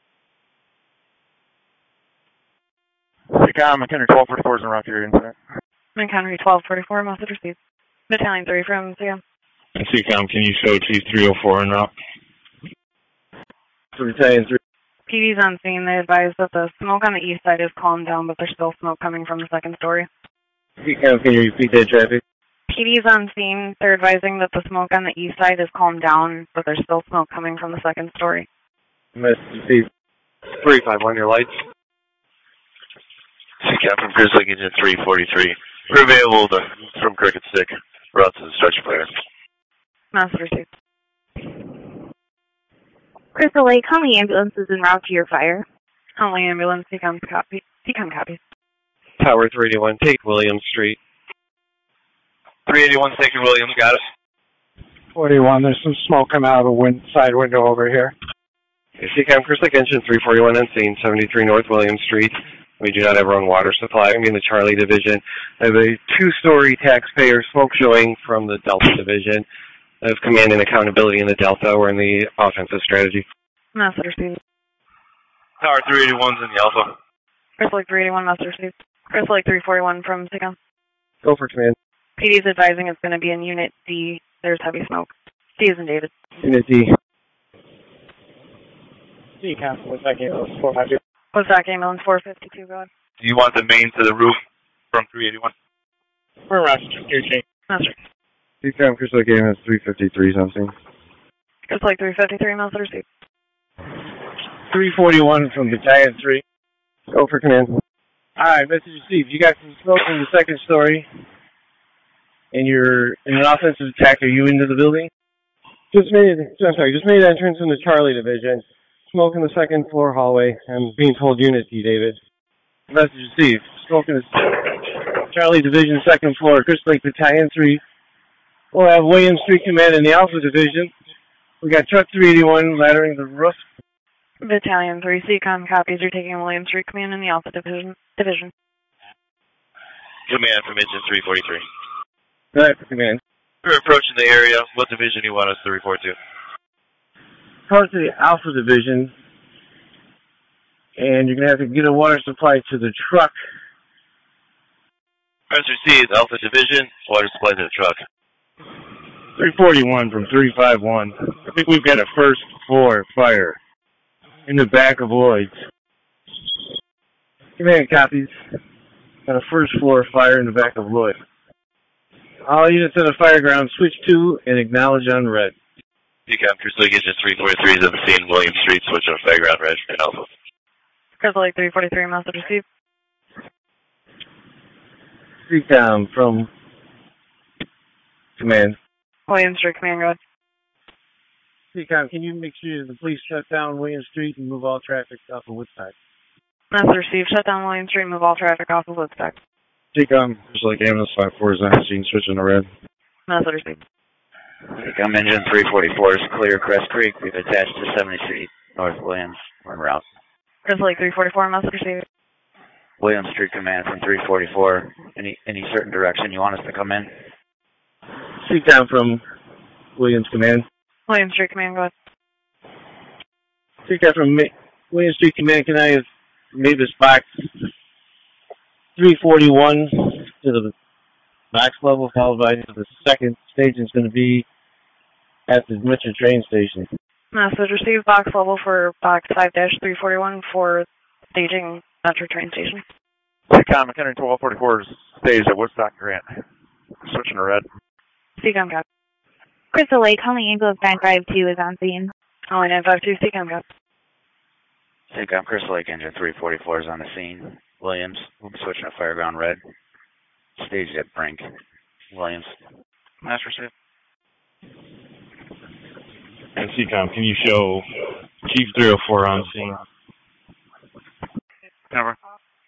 Seacom McHenry twelve forty-four is en route to your incident. McHenry twelve forty-four, message received. Battalion three from Seacom. Seacom, can you show Chief three oh four en route? Battalion three. P D's on scene. They advise that the smoke on the east side is calmed down, but there's still smoke coming from the second story. Seacom, can you repeat that traffic? P D's on scene. They're advising that the smoke on the east side is calmed down, but there's still smoke coming from the second story. Message received. three five one, your lights. Seacom from Crystal Lake, engine three forty-three. We're available to, from Crooked Stick, route to the structure fire. Message received. Crystal Lake, Huntley ambulance is en route to your fire. Huntley ambulance, Seacom copy. Seacom copy. Tower three eighty-one, take Williams Street. three eighty-one, taking Williams, got us. forty-one, there's some smoke coming out of the wind, side window over here. Seacom, Crystal Lake, engine three forty-one on scene, seventy-three North Williams Street, We do not have our own water supply. I'm in the Charlie Division. I have a two-story taxpayer smoke showing from the Delta Division. I have command and accountability in the Delta. We're in the offensive strategy. Master received. Tower three eighty-one's in the Alpha. Crystal Lake three eighty-one, Master received. Crystal Lake three forty-one from Seacom. Go for command. P D's advising it's going to be in Unit D. There's heavy smoke. D is in David. Unit D. Seacom, what's that ambulance four fifty-two? What's that ambulance four fifty-two, go ahead. Do you want the main to the roof from three eighty-one? We're around your chain. Master. Seacom, Crystal Lake ambulance three fifty-three something. Crystal Lake three fifty-three, Master received. three forty-one from Battalion three. Go for command. Alright, message received. You got some smoke from the second story, and you're in an offensive attack. Are you into the building? Just made, I'm sorry, just made entrance in the Charlie Division. Smoke in the second floor hallway. I'm being told Unit D, David. Message received. Smoke in the Charlie Division, second floor, Crystal Lake Battalion three. We'll have William Street Command in the Alpha Division. We got Truck three eighty-one laddering the roof. Battalion three, Seacom copies. You're taking William Street Command in the Alpha Division. Division. Command from engine three forty-three. Right, for command. We're approaching the area. What division do you want us to report to? Part to the Alpha Division, and you're going to have to get a water supply to the truck. Press received, Alpha Division, water supply to the truck. three forty-one from three fifty-one. I think we've got a first floor fire in the back of Lloyd's. Command copies. Got a first floor fire in the back of Lloyd. All units on the fire ground, switch to and acknowledge on red. Decom, Crystal Lake engine three forty-three is on the scene, William Street, switch on background red for Alpha. Crystal Lake three forty-three, message received. Seacom from command. William Street Command, go ahead. Seacom, can you make sure the police shut down William Street and move all traffic off of Woodstock? Message received. Shut down William Street, move all traffic off of Woodstock. Seacom, Crystal Lake ambulance five four is on the scene, switching to red. Message received. Seacom engine three forty-four is clear Crest Creek. We've attached to seventy-three North Williams. We're en route. Crystal Lake three forty-four, message received. Williams Street Command from three forty-four. Any any certain direction you want us to come in? Seacom from Williams Command. William Street Command, go ahead. Seacom from Ma- Williams Street Command, can I have Mavis box three forty-one to the box level, followed by the second station is going to be at the Metro train station. Message received. Box level for box five dash three forty-one for staging Metro train station. Seacom, McHenry twelve forty-four is staged at Woodstock Grant. Switching to red. Seacom, copy. Crystal Lake, calling ambulance nine five two is on scene. Calling nine five two, Seacom, copy. Seacom, Crystal Lake engine three forty-four is on the scene. Williams, we'll be switching to fireground red. Staged at Brink. Williams. Master received. And Seacom, can you show Chief three oh four on scene? Never.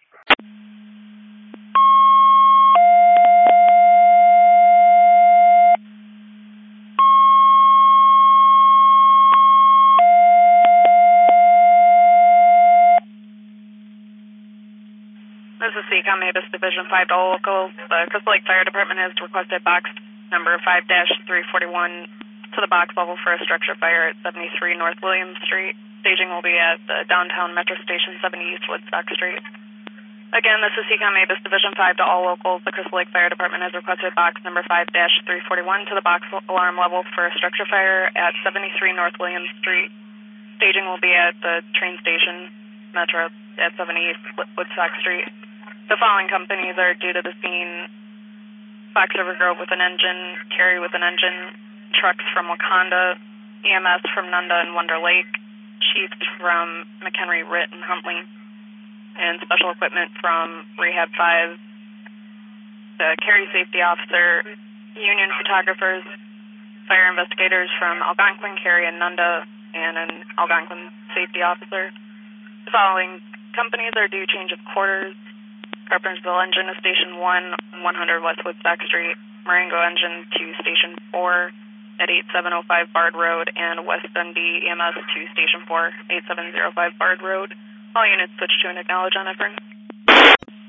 This is Seacom Mavis Division five to all locals. The Crystal Lake Fire Department has requested box number five dash three forty-one to the box level for a structure fire at seventy-three North Williams Street. Staging will be at the downtown Metro Station seventy East Woodstock Street. Again, this is Seacom Mavis Division five to all locals. The Crystal Lake Fire Department has requested box number five dash three forty-one to the box alarm level for a structure fire at seventy-three North Williams Street. Staging will be at the train station Metro at seventy East Woodstock Street. The following companies are due to the scene: Fox River Grove with an engine, Cary with an engine, trucks from Wakanda, E M S from Nunda and Wonder Lake, Chiefs from McHenry, Ritt, and Huntley, and special equipment from Rehab five, the Cary Safety Officer, Union Photographers, fire investigators from Algonquin, Cary, and Nunda, and an Algonquin Safety Officer. The following companies are due change of quarters: Carpentersville Engine to Station one, one hundred West Woodstock Street, Marengo Engine to Station four at eighty-seven oh five Bard Road, and West Dundee E M S to Station four, eighty-seven oh five Bard Road. All units switch to and acknowledge on Efren.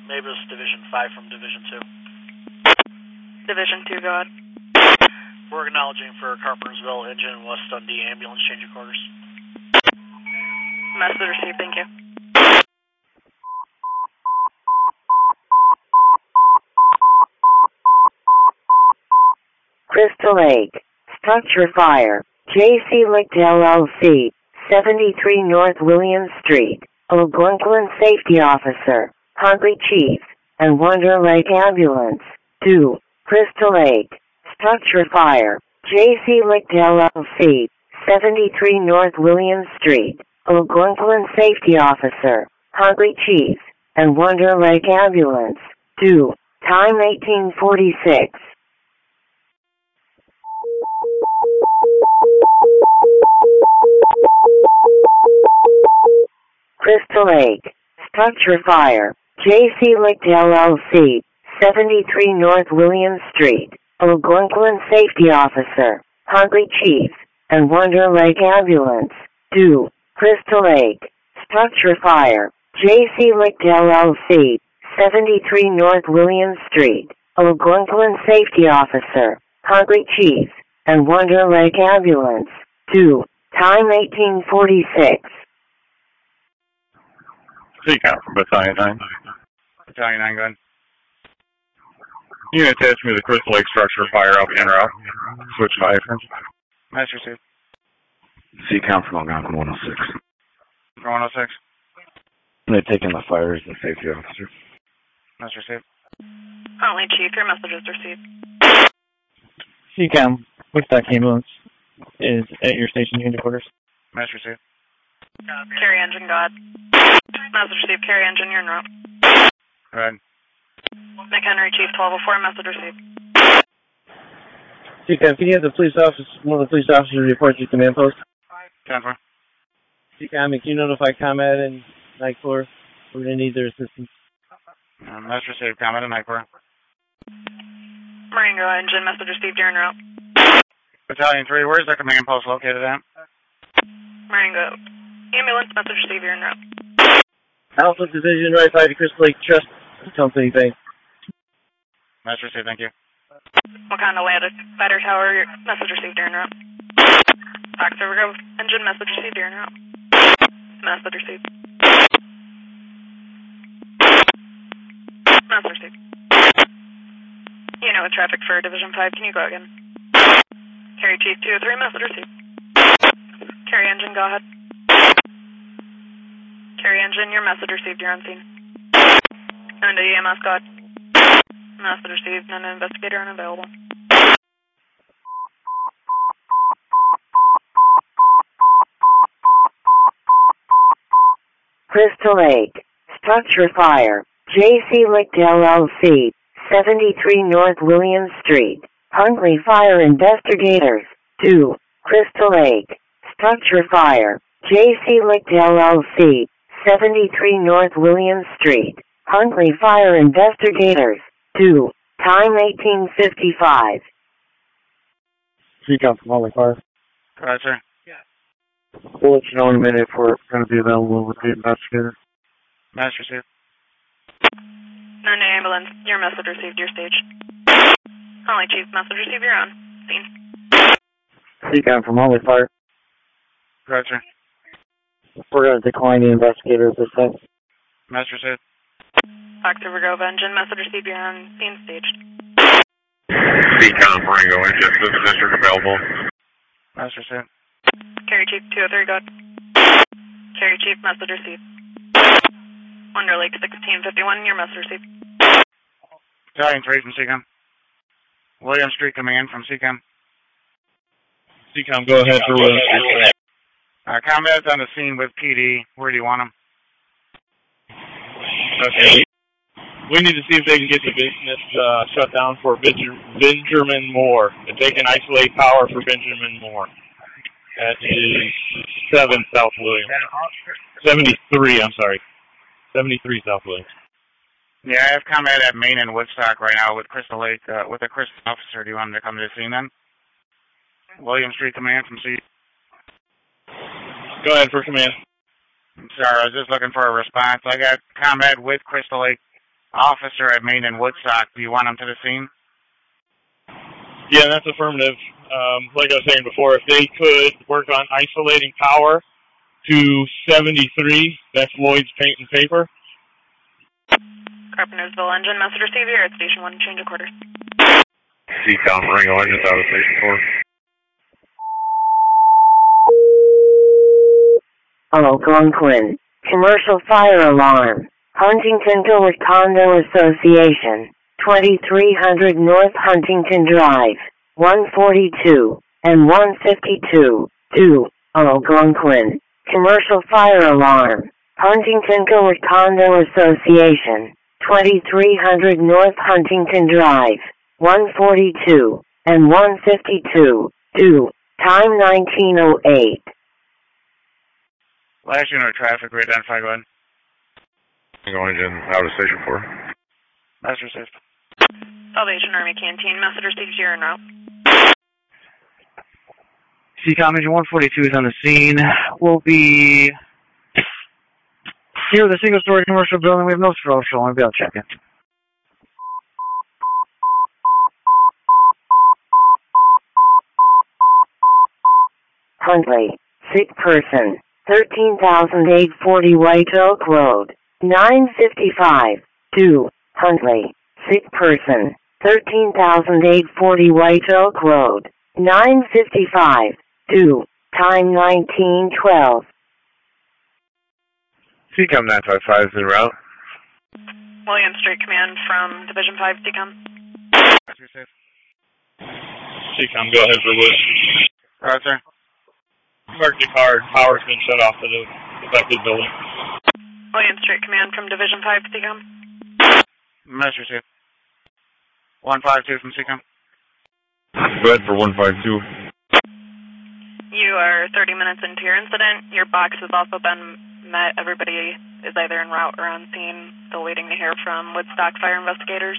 Mavis Division five from Division two. Division two, go ahead. We're acknowledging for Carpentersville, engine West Dundee ambulance, change of quarters. Message received, thank you. Crystal Lake. Structure fire. J C Licht L L C. seventy-three North Williams Street. Algonquin Safety Officer. Huntley Chief. And Wonder Lake Ambulance. two. Crystal Lake. Structure fire. J C Licht L L C. seventy-three North Williams Street. Algonquin Safety Officer. Huntley Chief. And Wonder Lake Ambulance. two. Time eighteen forty-six. Crystal Lake. Structure fire. J C Licht L L C. seventy-three North Williams Street. Algonquin Safety Officer. Huntley Chief. And Wonder Lake Ambulance. two. Crystal Lake. Structure fire. J C Licht L L C. seventy-three North Williams Street. Algonquin Safety Officer. Huntley Chief. And Wonder Lake Ambulance. two. Time eighteen forty-six. C COM from Battalion nine. Battalion nine, go ahead. Unit attached me to the Crystal Lake structure fire up en route. Switch five. Master received. C COM from Algonquin one oh six. From one oh six. I'm going to take in the fire as the safety officer. Master received. Huntley Chief, your message is received. C COM, Woodstock Ambulance is at your station unit quarters. Master received. Carry engine, go ahead. Message received, carry engine, you're en route. Go ahead. McHenry Chief, twelve oh four, message received. C COM, can you have the police officer, one of the police officers report to command post? ten four. C COM, can you notify Combat and Night Corps? We're going to need their assistance. Uh, Master received. Combat and Night Corps. Marine, go ahead, engine, message received, you're en route. Battalion three, where's the command post located at? Marine, go. Ambulance, message received, you're en route. Alpha Division, right side of Crystal Lake Trust Company, thanks. Master received, thank you. Wakanda landed. Batter Tower, your message received, you're en route. Fox River Grove, engine, message received, you're en route. Message received. Message received. You know, with traffic for Division five, can you go again? Carry Chief two oh three, message received. Carry engine, go ahead. Carry engine, your message received, you're on scene. And E M S, go ahead. Message received, and an investigator unavailable. Crystal Lake. Structure fire. J C Licht L L C. seventy-three North Williams Street. Huntley Fire Investigators. two. Crystal Lake. Structure fire. J C Licht L L C. seventy-three North Williams Street. Huntley Fire Investigators. two. Time eighteen fifty-five. C COM from Huntley Fire. Go ahead, sir. We'll let you know in a minute if we're going to be available with the investigator. Master received. Nine ambulance, your message received, your stage. Huntley Chief, message received, you're on scene. C COM from Huntley Fire. Go ahead, sir. We're going to decline the investigator at this time. Master received. Fox River Grove, engine, message received, you're on scene staged. C COM, Ringo, engine, this is district available. Master received. Carry Chief two oh three, go ahead. Carry Chief, message received. Wonder Lake sixteen fifty-one, your message received. Battalion three from C COM. William Street Command from C COM. C COM, go ahead for William Street. Uh, Combat's on the scene with P D. Where do you want them? Okay. We need to see if they can get the business uh, shut down for Benjamin Moore. If they can isolate power for Benjamin Moore. That is seven South Williams. seventy-three, I'm sorry. seventy-three South Williams. Yeah, I have Combat at Main and Woodstock right now with Crystal Lake, uh, with a Crystal officer. Do you want him to come to the scene then? William Street Command from C. Go ahead for command. Sorry, I was just looking for a response. I got Combat with Crystal Lake officer at Main and Woodstock. Do you want him to the scene? Yeah, that's affirmative. Um, like I was saying before, if they could work on isolating power to seventy-three, that's Lloyd's Paint and Paper. Carpentersville engine, message received here at Station one, change of quarters. C COM, Ringo engines out of Station four. Algonquin. Commercial fire alarm. Huntington Village Condo Association. twenty-three hundred North Huntington Drive. one forty-two and one fifty-two. two. Algonquin. Commercial fire alarm. Huntington Village Condo Association. twenty-three hundred North Huntington Drive. one forty-two and one fifty-two. two. Time nineteen oh eight. Last unit of traffic, re-identify, go ahead. Ringo engine out of Station four. Message received. Salvation Army Canteen, message received here en route. C COM engine one forty-two is on the scene. We'll be here at the single-story commercial building. We have no social. Maybe I'll check it. Huntley. Sick person. thirteen thousand eight hundred forty White Oak Road. nine fifty-five. two. Huntley. Sick person. thirteen thousand eight hundred forty White Oak Road. nine fifty-five. two. Time nineteen twelve. C COM nine five five is en route. William Street Command from Division five, C COM. C COM, go ahead for Wood. All right, sir. Mark the card. Power's been shut off to the affected building. William Street Command from Division five, C COM. Message received. one five two from C COM. Go ahead for one five two. You are thirty minutes into your incident. Your box has also been met. Everybody is either en route or on scene. Still waiting to hear from Woodstock fire investigators.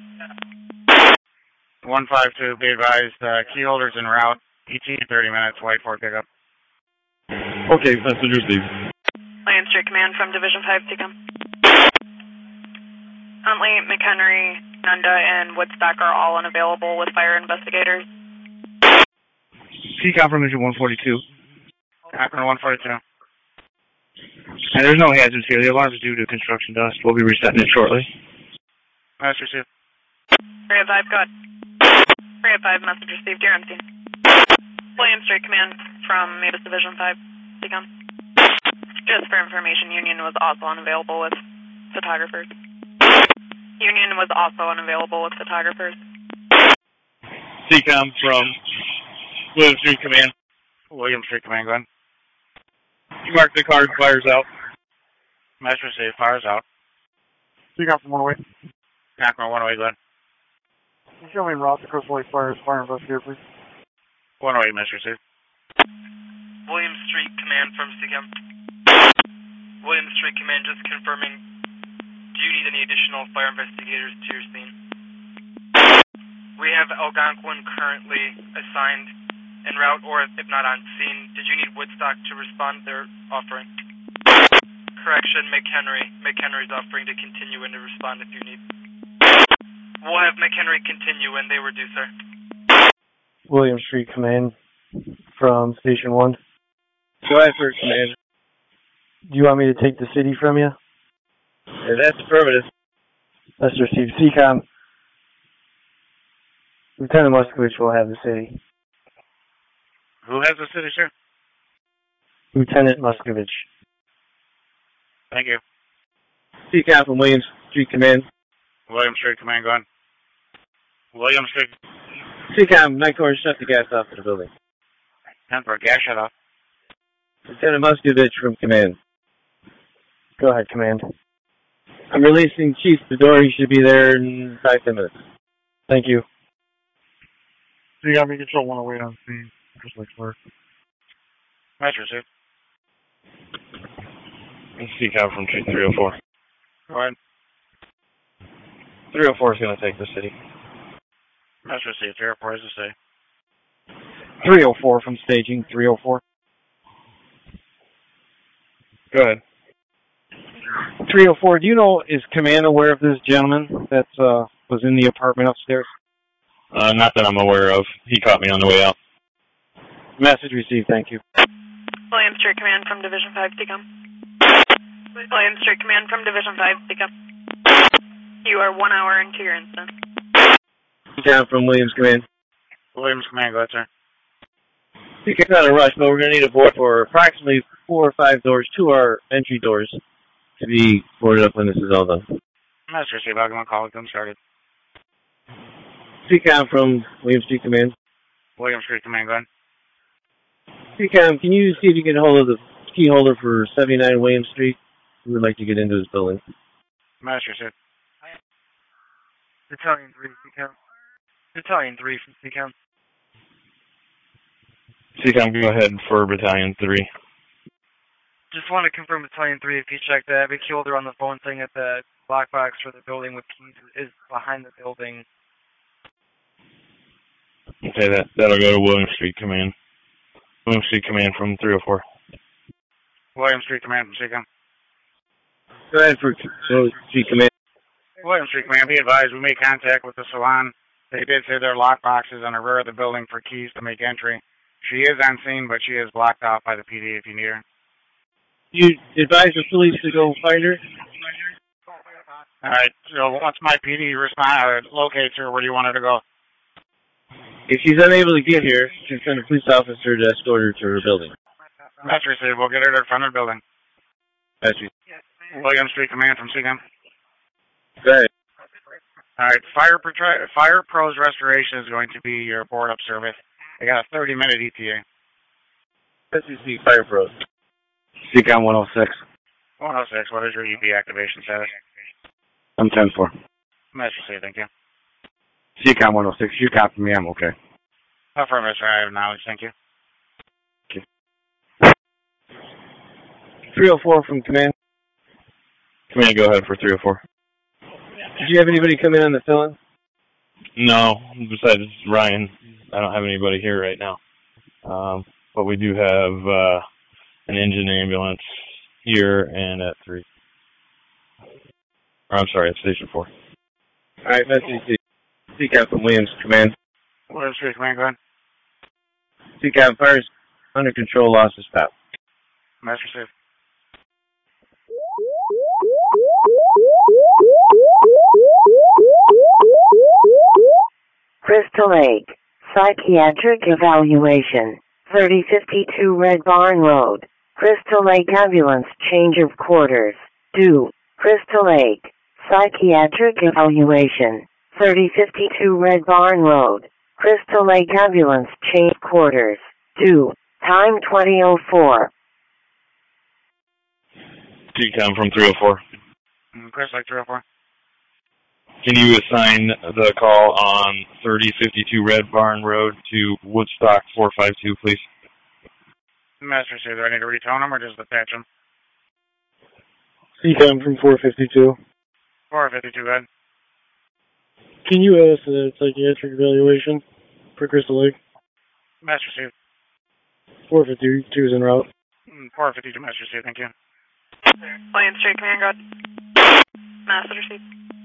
one five two, be advised, uh, key holders en route. E T thirty minutes, white Ford pickup. Okay, message received. William Street Command from Division five, C COM. Huntley, McHenry, Nunda, and Woodstock are all unavailable with fire investigators. C COM from engine one forty-two. Akron one forty-two. And there's no hazards here. The alarm is due to construction dust. We'll be resetting it shortly. Message received. three oh five, go ahead. three oh five, message received here on scene. William Street Command from Mavis Division five, C COM. Just for information, Union was also unavailable with photographers. Union was also unavailable with photographers. C COM from William Street Command. William Street Command, go ahead. You mark the card, fire's out. Message received, fire's out. C COM from one oh eight. Akron one oh eight, go ahead. Can you show me en route to Crystal Lake Fire, fire investigator, please? one oh eight, message received. William Street Command from C COM. William Street Command just confirming, do you need any additional fire investigators to your scene? We have Algonquin currently assigned en route, or if not on scene. Did you need Woodstock to respond? They're offering. Correction, McHenry. McHenry's offering to continue and to respond if you need. We'll have McHenry continue when they were due, sir. William Street Command from Station one. Go ahead for command. Do you want me to take the city from you? Yeah, that's affirmative. Let's receive C COM. Lieutenant Moskowitz will have the city. Who has the city, sir? Lieutenant Moskowitz. Thank you. C COM from William Street Command. William Street Command, go on. William Street. C COM, night corps, shut the gas off to the building. ten for a gas shut off. Lieutenant Moskowitz from Command. Go ahead, Command. I'm releasing Chief Bedore. He should be there in five, ten minutes. Thank you. C COM, you control one oh eight on scene. Just like fire. Master, sir. C COM from three oh four. Go ahead. three oh four is going to take the city. Master, see, three oh four is to say. three oh four from staging, three oh four. Go ahead. three oh four, do you know, is command aware of this gentleman that uh, was in the apartment upstairs? Uh, not that I'm aware of. He caught me on the way out. Message received, thank you. William Street Command from Division five, Seacom. William Street Command from Division five, Seacom. You are one hour into your incident. Down from Williams Command. Williams Command, go ahead, sir. It's not a rush, but we're going to need a board for approximately four or five doors, two are entry doors, to be boarded up when this is all done. Master Received, I'm going to call it, come started. C COM from Williams Street Command. Williams Street Command, go ahead. C COM, can you see if you can get hold of the key holder for seventy-nine Williams Street? We would like to get into his building. Master Received. Battalion three, C-Cam. Battalion three from C-Cam. C-Cam, go ahead for Battalion three. Just want to confirm Battalion three if you checked that. Big holder on the phone saying that the black box for the building with keys is behind the building. Okay, that, that'll go to William Street Command. William Street Command from three oh four. William Street Command from C-Cam. Go ahead for William Street Command. William Street Command, be advised, we made contact with the salon. They did say there are lock boxes on the rear of the building for keys to make entry. She is on scene, but she is blocked off by the P D if you need her. You advise the police to go find her? All right, so once my P D respond, uh, locates her, where do you want her to go? If she's unable to get here, you can send a police officer to escort her to her building. That's received. We'll get her to the front of the building. That's received. William Street Command from C-Cam. Go ahead. All right, Fire, Pro- Fire Pros Restoration is going to be your board-up service. They got a thirty-minute E T A. Let's see, Fire Pros. C-Cam one oh six. one oh six, what is your E P activation status? I'm ten four. That's received, thank you. C-Cam one oh six, you copy me, I'm okay. Affirmative, sir, I have knowledge, thank you. three oh four from Command. Command, go ahead for three oh four. Did you have anybody come in on the fill-in? No, besides Ryan, I don't have anybody here right now. Um, but we do have uh, an engine ambulance here and at three. Or I'm sorry, at Station four. All right, that's C. C-Cam from Williams Command. Williams Street Command, go ahead. C-Cam, fire's under control, lost his power. Master safe. Crystal Lake, psychiatric evaluation, thirty fifty-two Red Barn Road, Crystal Lake ambulance change of quarters, due, Crystal Lake, psychiatric evaluation, thirty fifty-two Red Barn Road, Crystal Lake ambulance change quarters, due, time twenty oh four. C-Cam from three oh four. Crystal Lake three oh four. Can you assign the call on thirty fifty-two Red Barn Road to Woodstock four five two, please? Master safe, do I need to retone them or just attach them? C-Cam from four fifty-two. four fifty-two, go ahead. Can you ask the psychiatric evaluation for Crystal Lake? Master safe. four fifty-two is en route. four fifty-two, Master safe, thank you. William Street Command, go ahead. Master safe.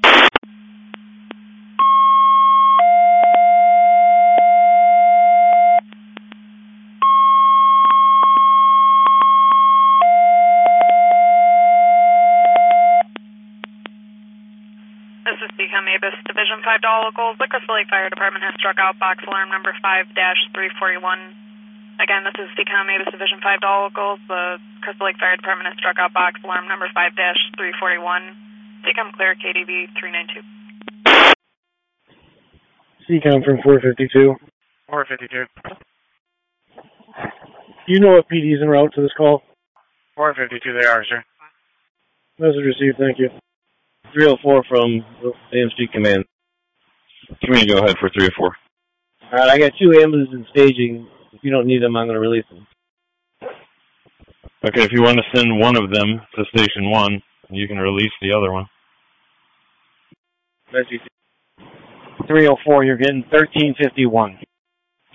This is C-Cam Avis, Division five to all locals. The Crystal Lake Fire Department has struck out box alarm number five dash three forty-one. Again, this is C-Cam Avis, Division five to all locals. The Crystal Lake Fire Department has struck out box alarm number five dash three forty-one. C-Cam clear, K D V three nine two. C-Cam from four fifty-two. four fifty-two. Do you know what P D is en route to this call? four fifty-two, they are, sir. Message received, thank you. three oh four from A M Street Command. Command, go ahead for three oh four. All right, I got two ambulances in staging. If you don't need them, I'm going to release them. Okay, if you want to send one of them to Station one, you can release the other one. Message three oh four, you're getting thirteen fifty-one.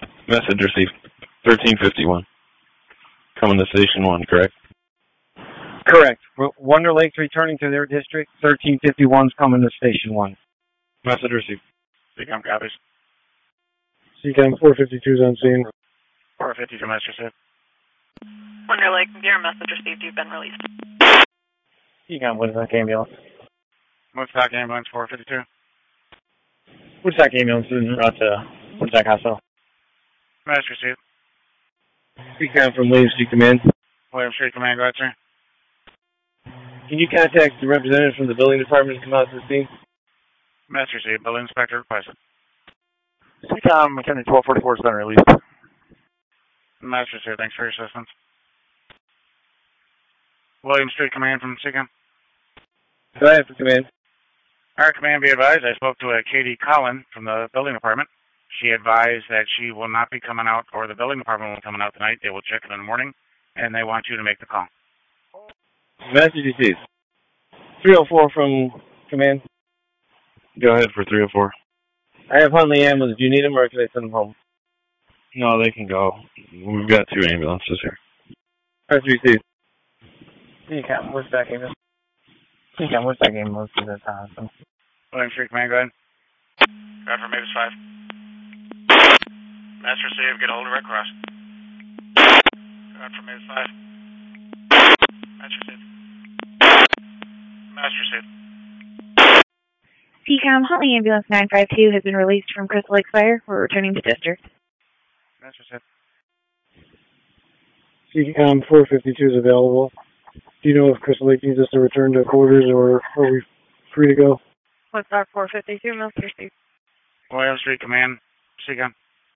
Message received. thirteen fifty-one. Coming to Station one, correct? Correct. Wonder Lake's returning to their district. thirteen fifty-one's coming to Station one. Message received. C CAM copies. C CAM four fifty-two's on scene. four fifty-two, message received. Wonder Lake, your message received. You've been released. C CAM Woodstock ambulance. Woodstock ambulance four fifty-two. Woodstock ambulance is en route to Woodstock Hospital. Message received. C CAM from William Street Command. William Street Command, go ahead, sir. Can you contact the representative from the building department to come out to the scene? Message received. Building inspector requested. C CAM McKinney twelve forty-four has been released. Message received. Thanks for your assistance. William Street Command from C CAM. Go ahead for command. Our command, be advised, I spoke to a Katie Collin from the building department. She advised that she will not be coming out, or the building department will be coming out tonight. They will check it in the morning, and they want you to make the call. Message received. three oh four from command. Go ahead for three oh four. I have Huntley ambulance. Do you need them, or can I send them home? No, they can go. We've got two ambulances here. Message received. C CAM Woodstock ambulance. C CAM Woodstock ambulance is at hospital. William Street Command, go ahead. Go ahead for Mavis five. Master received. Get a hold of Red Cross. Go ahead for Mavis five. Master received. Master received. C CAM Huntley ambulance nine five two has been released from Crystal Lake Fire. We're returning to district. Master received. C CAM four fifty-two is available. Do you know if Crystal Lake needs us to return to quarters, or are we free to go? Woodstock four fifty-two, message received. William Street Command, C CAM.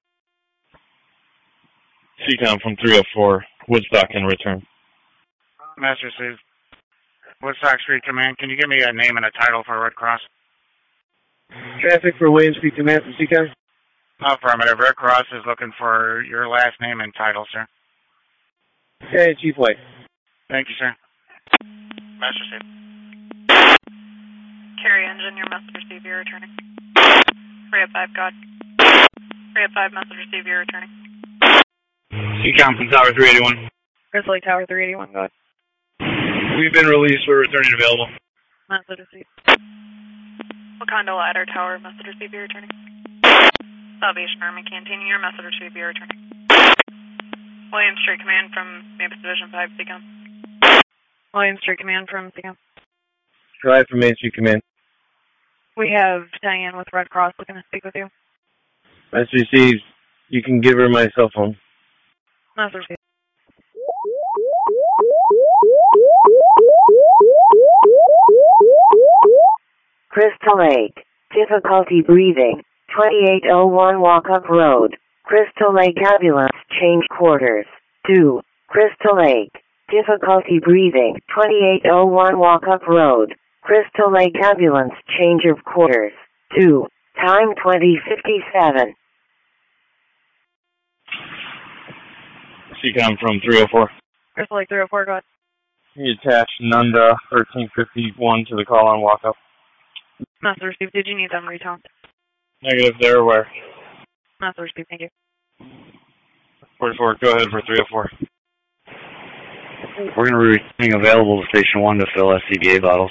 C CAM from three oh four. Woodstock in return. Master received. Woodstock Street Command, can you give me a name and a title for Red Cross? Traffic for William Street Command from C CAM. Affirmative. Red Cross is looking for your last name and title, sir. Okay, Chief White. Thank you, sir. Master received. Carry engine, your message received. You're returning. three oh five, God. three oh five, message received. You're returning. C CAM from Tower three eighty-one. Crystal Lake Tower three eighty-one, go ahead. We've been released. We're returning available. Message received. Wakanda Ladder Tower, message received. You're returning. Salvation Army Canteen, your message received. You're returning. William Street Command from Mavis Division five, C CAM. William Street Command from C CAM. Go ahead for Main Street Command. We have Diane with Red Cross looking to speak with you. Message received. You can give her my cell phone. Message received. Crystal Lake. Difficulty breathing. twenty-eight oh one Walk-Up Road. Crystal Lake Ambulance. Change quarters. two. Crystal Lake. Difficulty breathing. twenty-eight oh one Walk-Up Road. Crystal Lake Ambulance. Change of quarters. two. Time twenty fifty-seven. C CAM from three oh four. Crystal Lake three oh four, go ahead. Can you attach Nunda thirteen fifty-one to the call on walk-up? Message received. Did you need them retoned? Negative, they're aware. Message received, thank you. forty-four, go ahead for three oh four. We're going to be remaining available to Station one to fill S C B A bottles.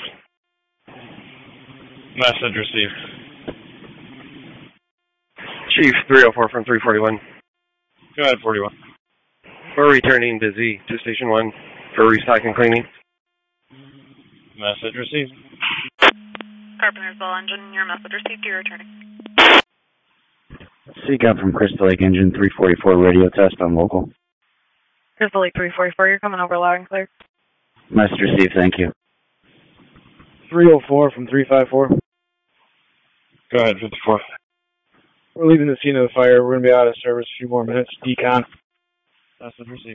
Message received. Chief, three oh four from three forty-one. Go ahead, forty-one. We're returning to Z to Station one for restock and cleaning. Message received. Carpentersville Engine, your message received. You're returning. C CAM from Crystal Lake Engine three forty-four radio test on local. Crystal Lake three forty-four, you're coming over loud and clear. Message received, thank you. three oh four from three five four. Go ahead, fifty-four. We're leaving the scene of the fire. We're going to be out of service a few more minutes. Decon. Message received.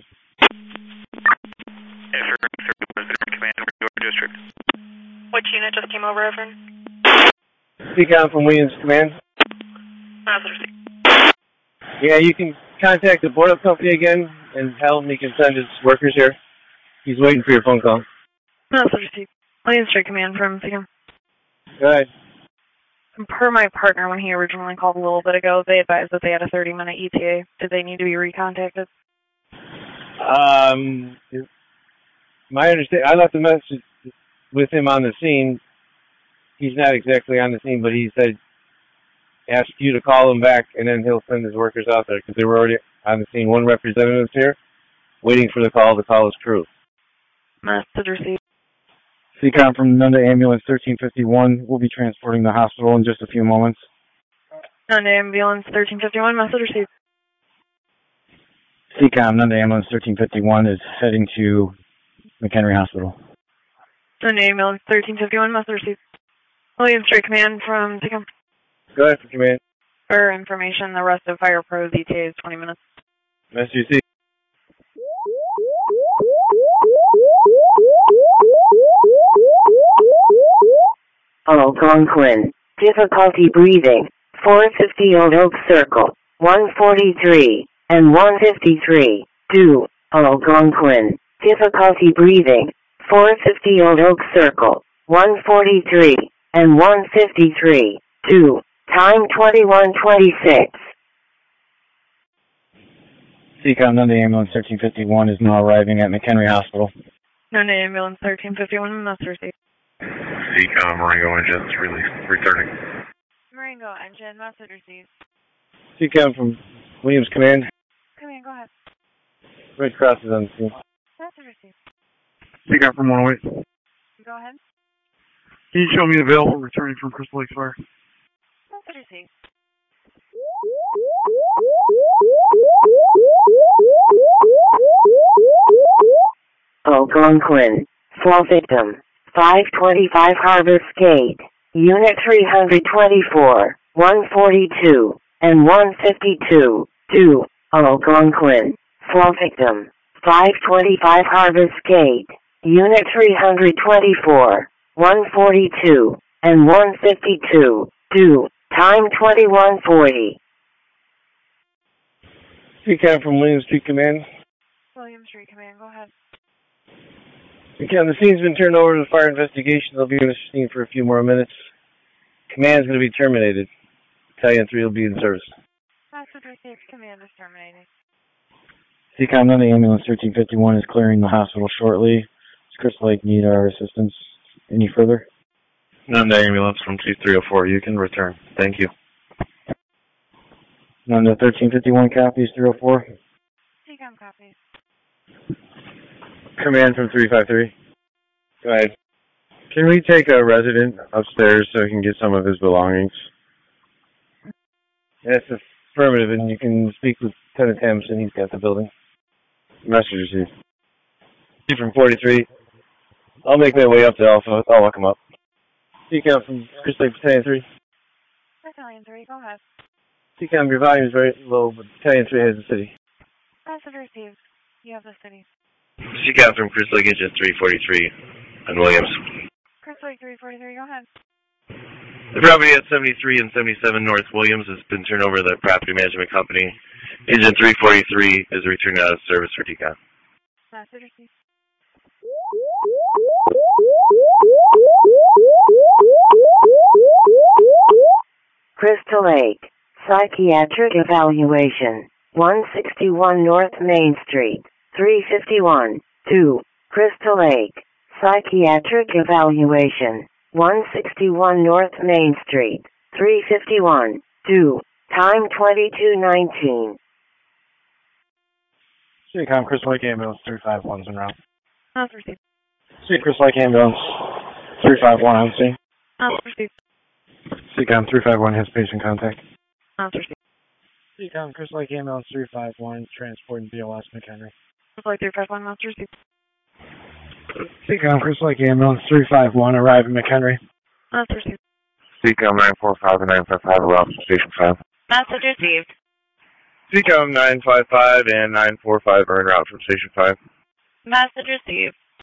Command, your district. Which unit just came over, Reverend? Decon from Williams Command. Message received. Yeah, you can contact the board-up company again and tell him he can send his workers here. He's waiting for your phone call. Message received. William Street Command from C CAM. Go ahead. Per my partner, when he originally called a little bit ago, they advised that they had a thirty-minute E T A. Did they need to be recontacted? Um, My understand, I left a message with him on the scene. He's not exactly on the scene, but he said, ask you to call him back, and then he'll send his workers out there, because they were already on the scene. One representative's here, waiting for the call to call his crew. Message received. C COM from Nunda Ambulance thirteen fifty-one. We'll be transporting the hospital in just a few moments. Nunda Ambulance thirteen fifty-one, message received. C COM, Nunda Ambulance thirteen fifty-one is heading to McHenry Hospital. Nunda Ambulance thirteen fifty-one, message received. Williams Street Command from C COM. Go ahead for command. For information, the rest of Fire Pro's E T A is twenty minutes. Message received. Algonquin. Difficulty breathing. four fifty Old Oak Circle. one forty-three and one fifty-three. two. Algonquin. Difficulty breathing. four fifty Old Oak Circle. one forty-three and one fifty-three. two. Time twenty-one twenty-six. C COM, Nunda Ambulance thirteen fifty-one is now arriving at McHenry Hospital. Nunda Ambulance thirteen fifty-one, message received. C COM, Marengo engines release, returning. Marengo engine, message received. C COM from Williams Command. Command, go ahead. Red Cross is on the scene. Message received. C COM from one oh eight. Go ahead. Can you show me the available returning from Crystal Lake Fire? Message received. Algonquin. Fall victim. five twenty-five Harvest Gate. Unit three twenty-four, one forty-two, and one fifty-two. two. Algonquin. Fall victim. five twenty-five Harvest Gate. Unit three twenty-four, one forty-two, and one fifty-two. two. Time twenty-one forty. C COM from Williams Street Command. Williams Street Command, go ahead. C COM, the scene's been turned over to the fire investigation. They'll be in the scene for a few more minutes. Command's going to be terminated. Battalion three will be in service. Message received. Command is terminated. C COM, Nunda Ambulance thirteen fifty-one is clearing the hospital shortly. Does Crystal Lake need our assistance any further? Nunda Ambulance from two three oh four. You can return. Thank you. Nunda thirteen fifty-one copies, three oh four. C COM copies. Command from three five three. Go ahead. Can we take a resident upstairs so we can get some of his belongings? That's affirmative, and you can speak with Lieutenant Hampson. He's got the building. Message received. C from forty-three. I'll make my way up to Alpha. I'll look him up. C COM from Crystal Lake Battalion three. Battalion three, go ahead. C COM, your volume is very low, but Battalion three has the city. Message received. You have the city. C COM from Crystal Lake Engine three forty-three and Williams. Crystal Lake three forty-three, go ahead. The property at seventy-three and seventy-seven North Williams has been turned over to the property management company. Engine three forty-three is returning out of service for T COM. Message received. Crystal Lake. Psychiatric evaluation. one sixty-one North Main Street. three fifty-one. two. Crystal Lake. Psychiatric evaluation. one sixty-one North Main Street. three fifty-one. two. Time twenty-two nineteen. C COM, Crystal Lake Ambulance three five one is en route. Message received. C Crystal Lake Ambulance three five one on scene. Message received. C COM three five one has patient contact. Message received. C COM, Crystal Lake Ambulance three five one, transporting B L S McHenry. Crystal Lake three five one, message received. C COM, Crystal Lake Ambulance three five one, arrive in McHenry. Message received. C COM nine four five and nine five five, around from Station five. Message received. C COM nine five five and nine four five are en route from Station five. Message received.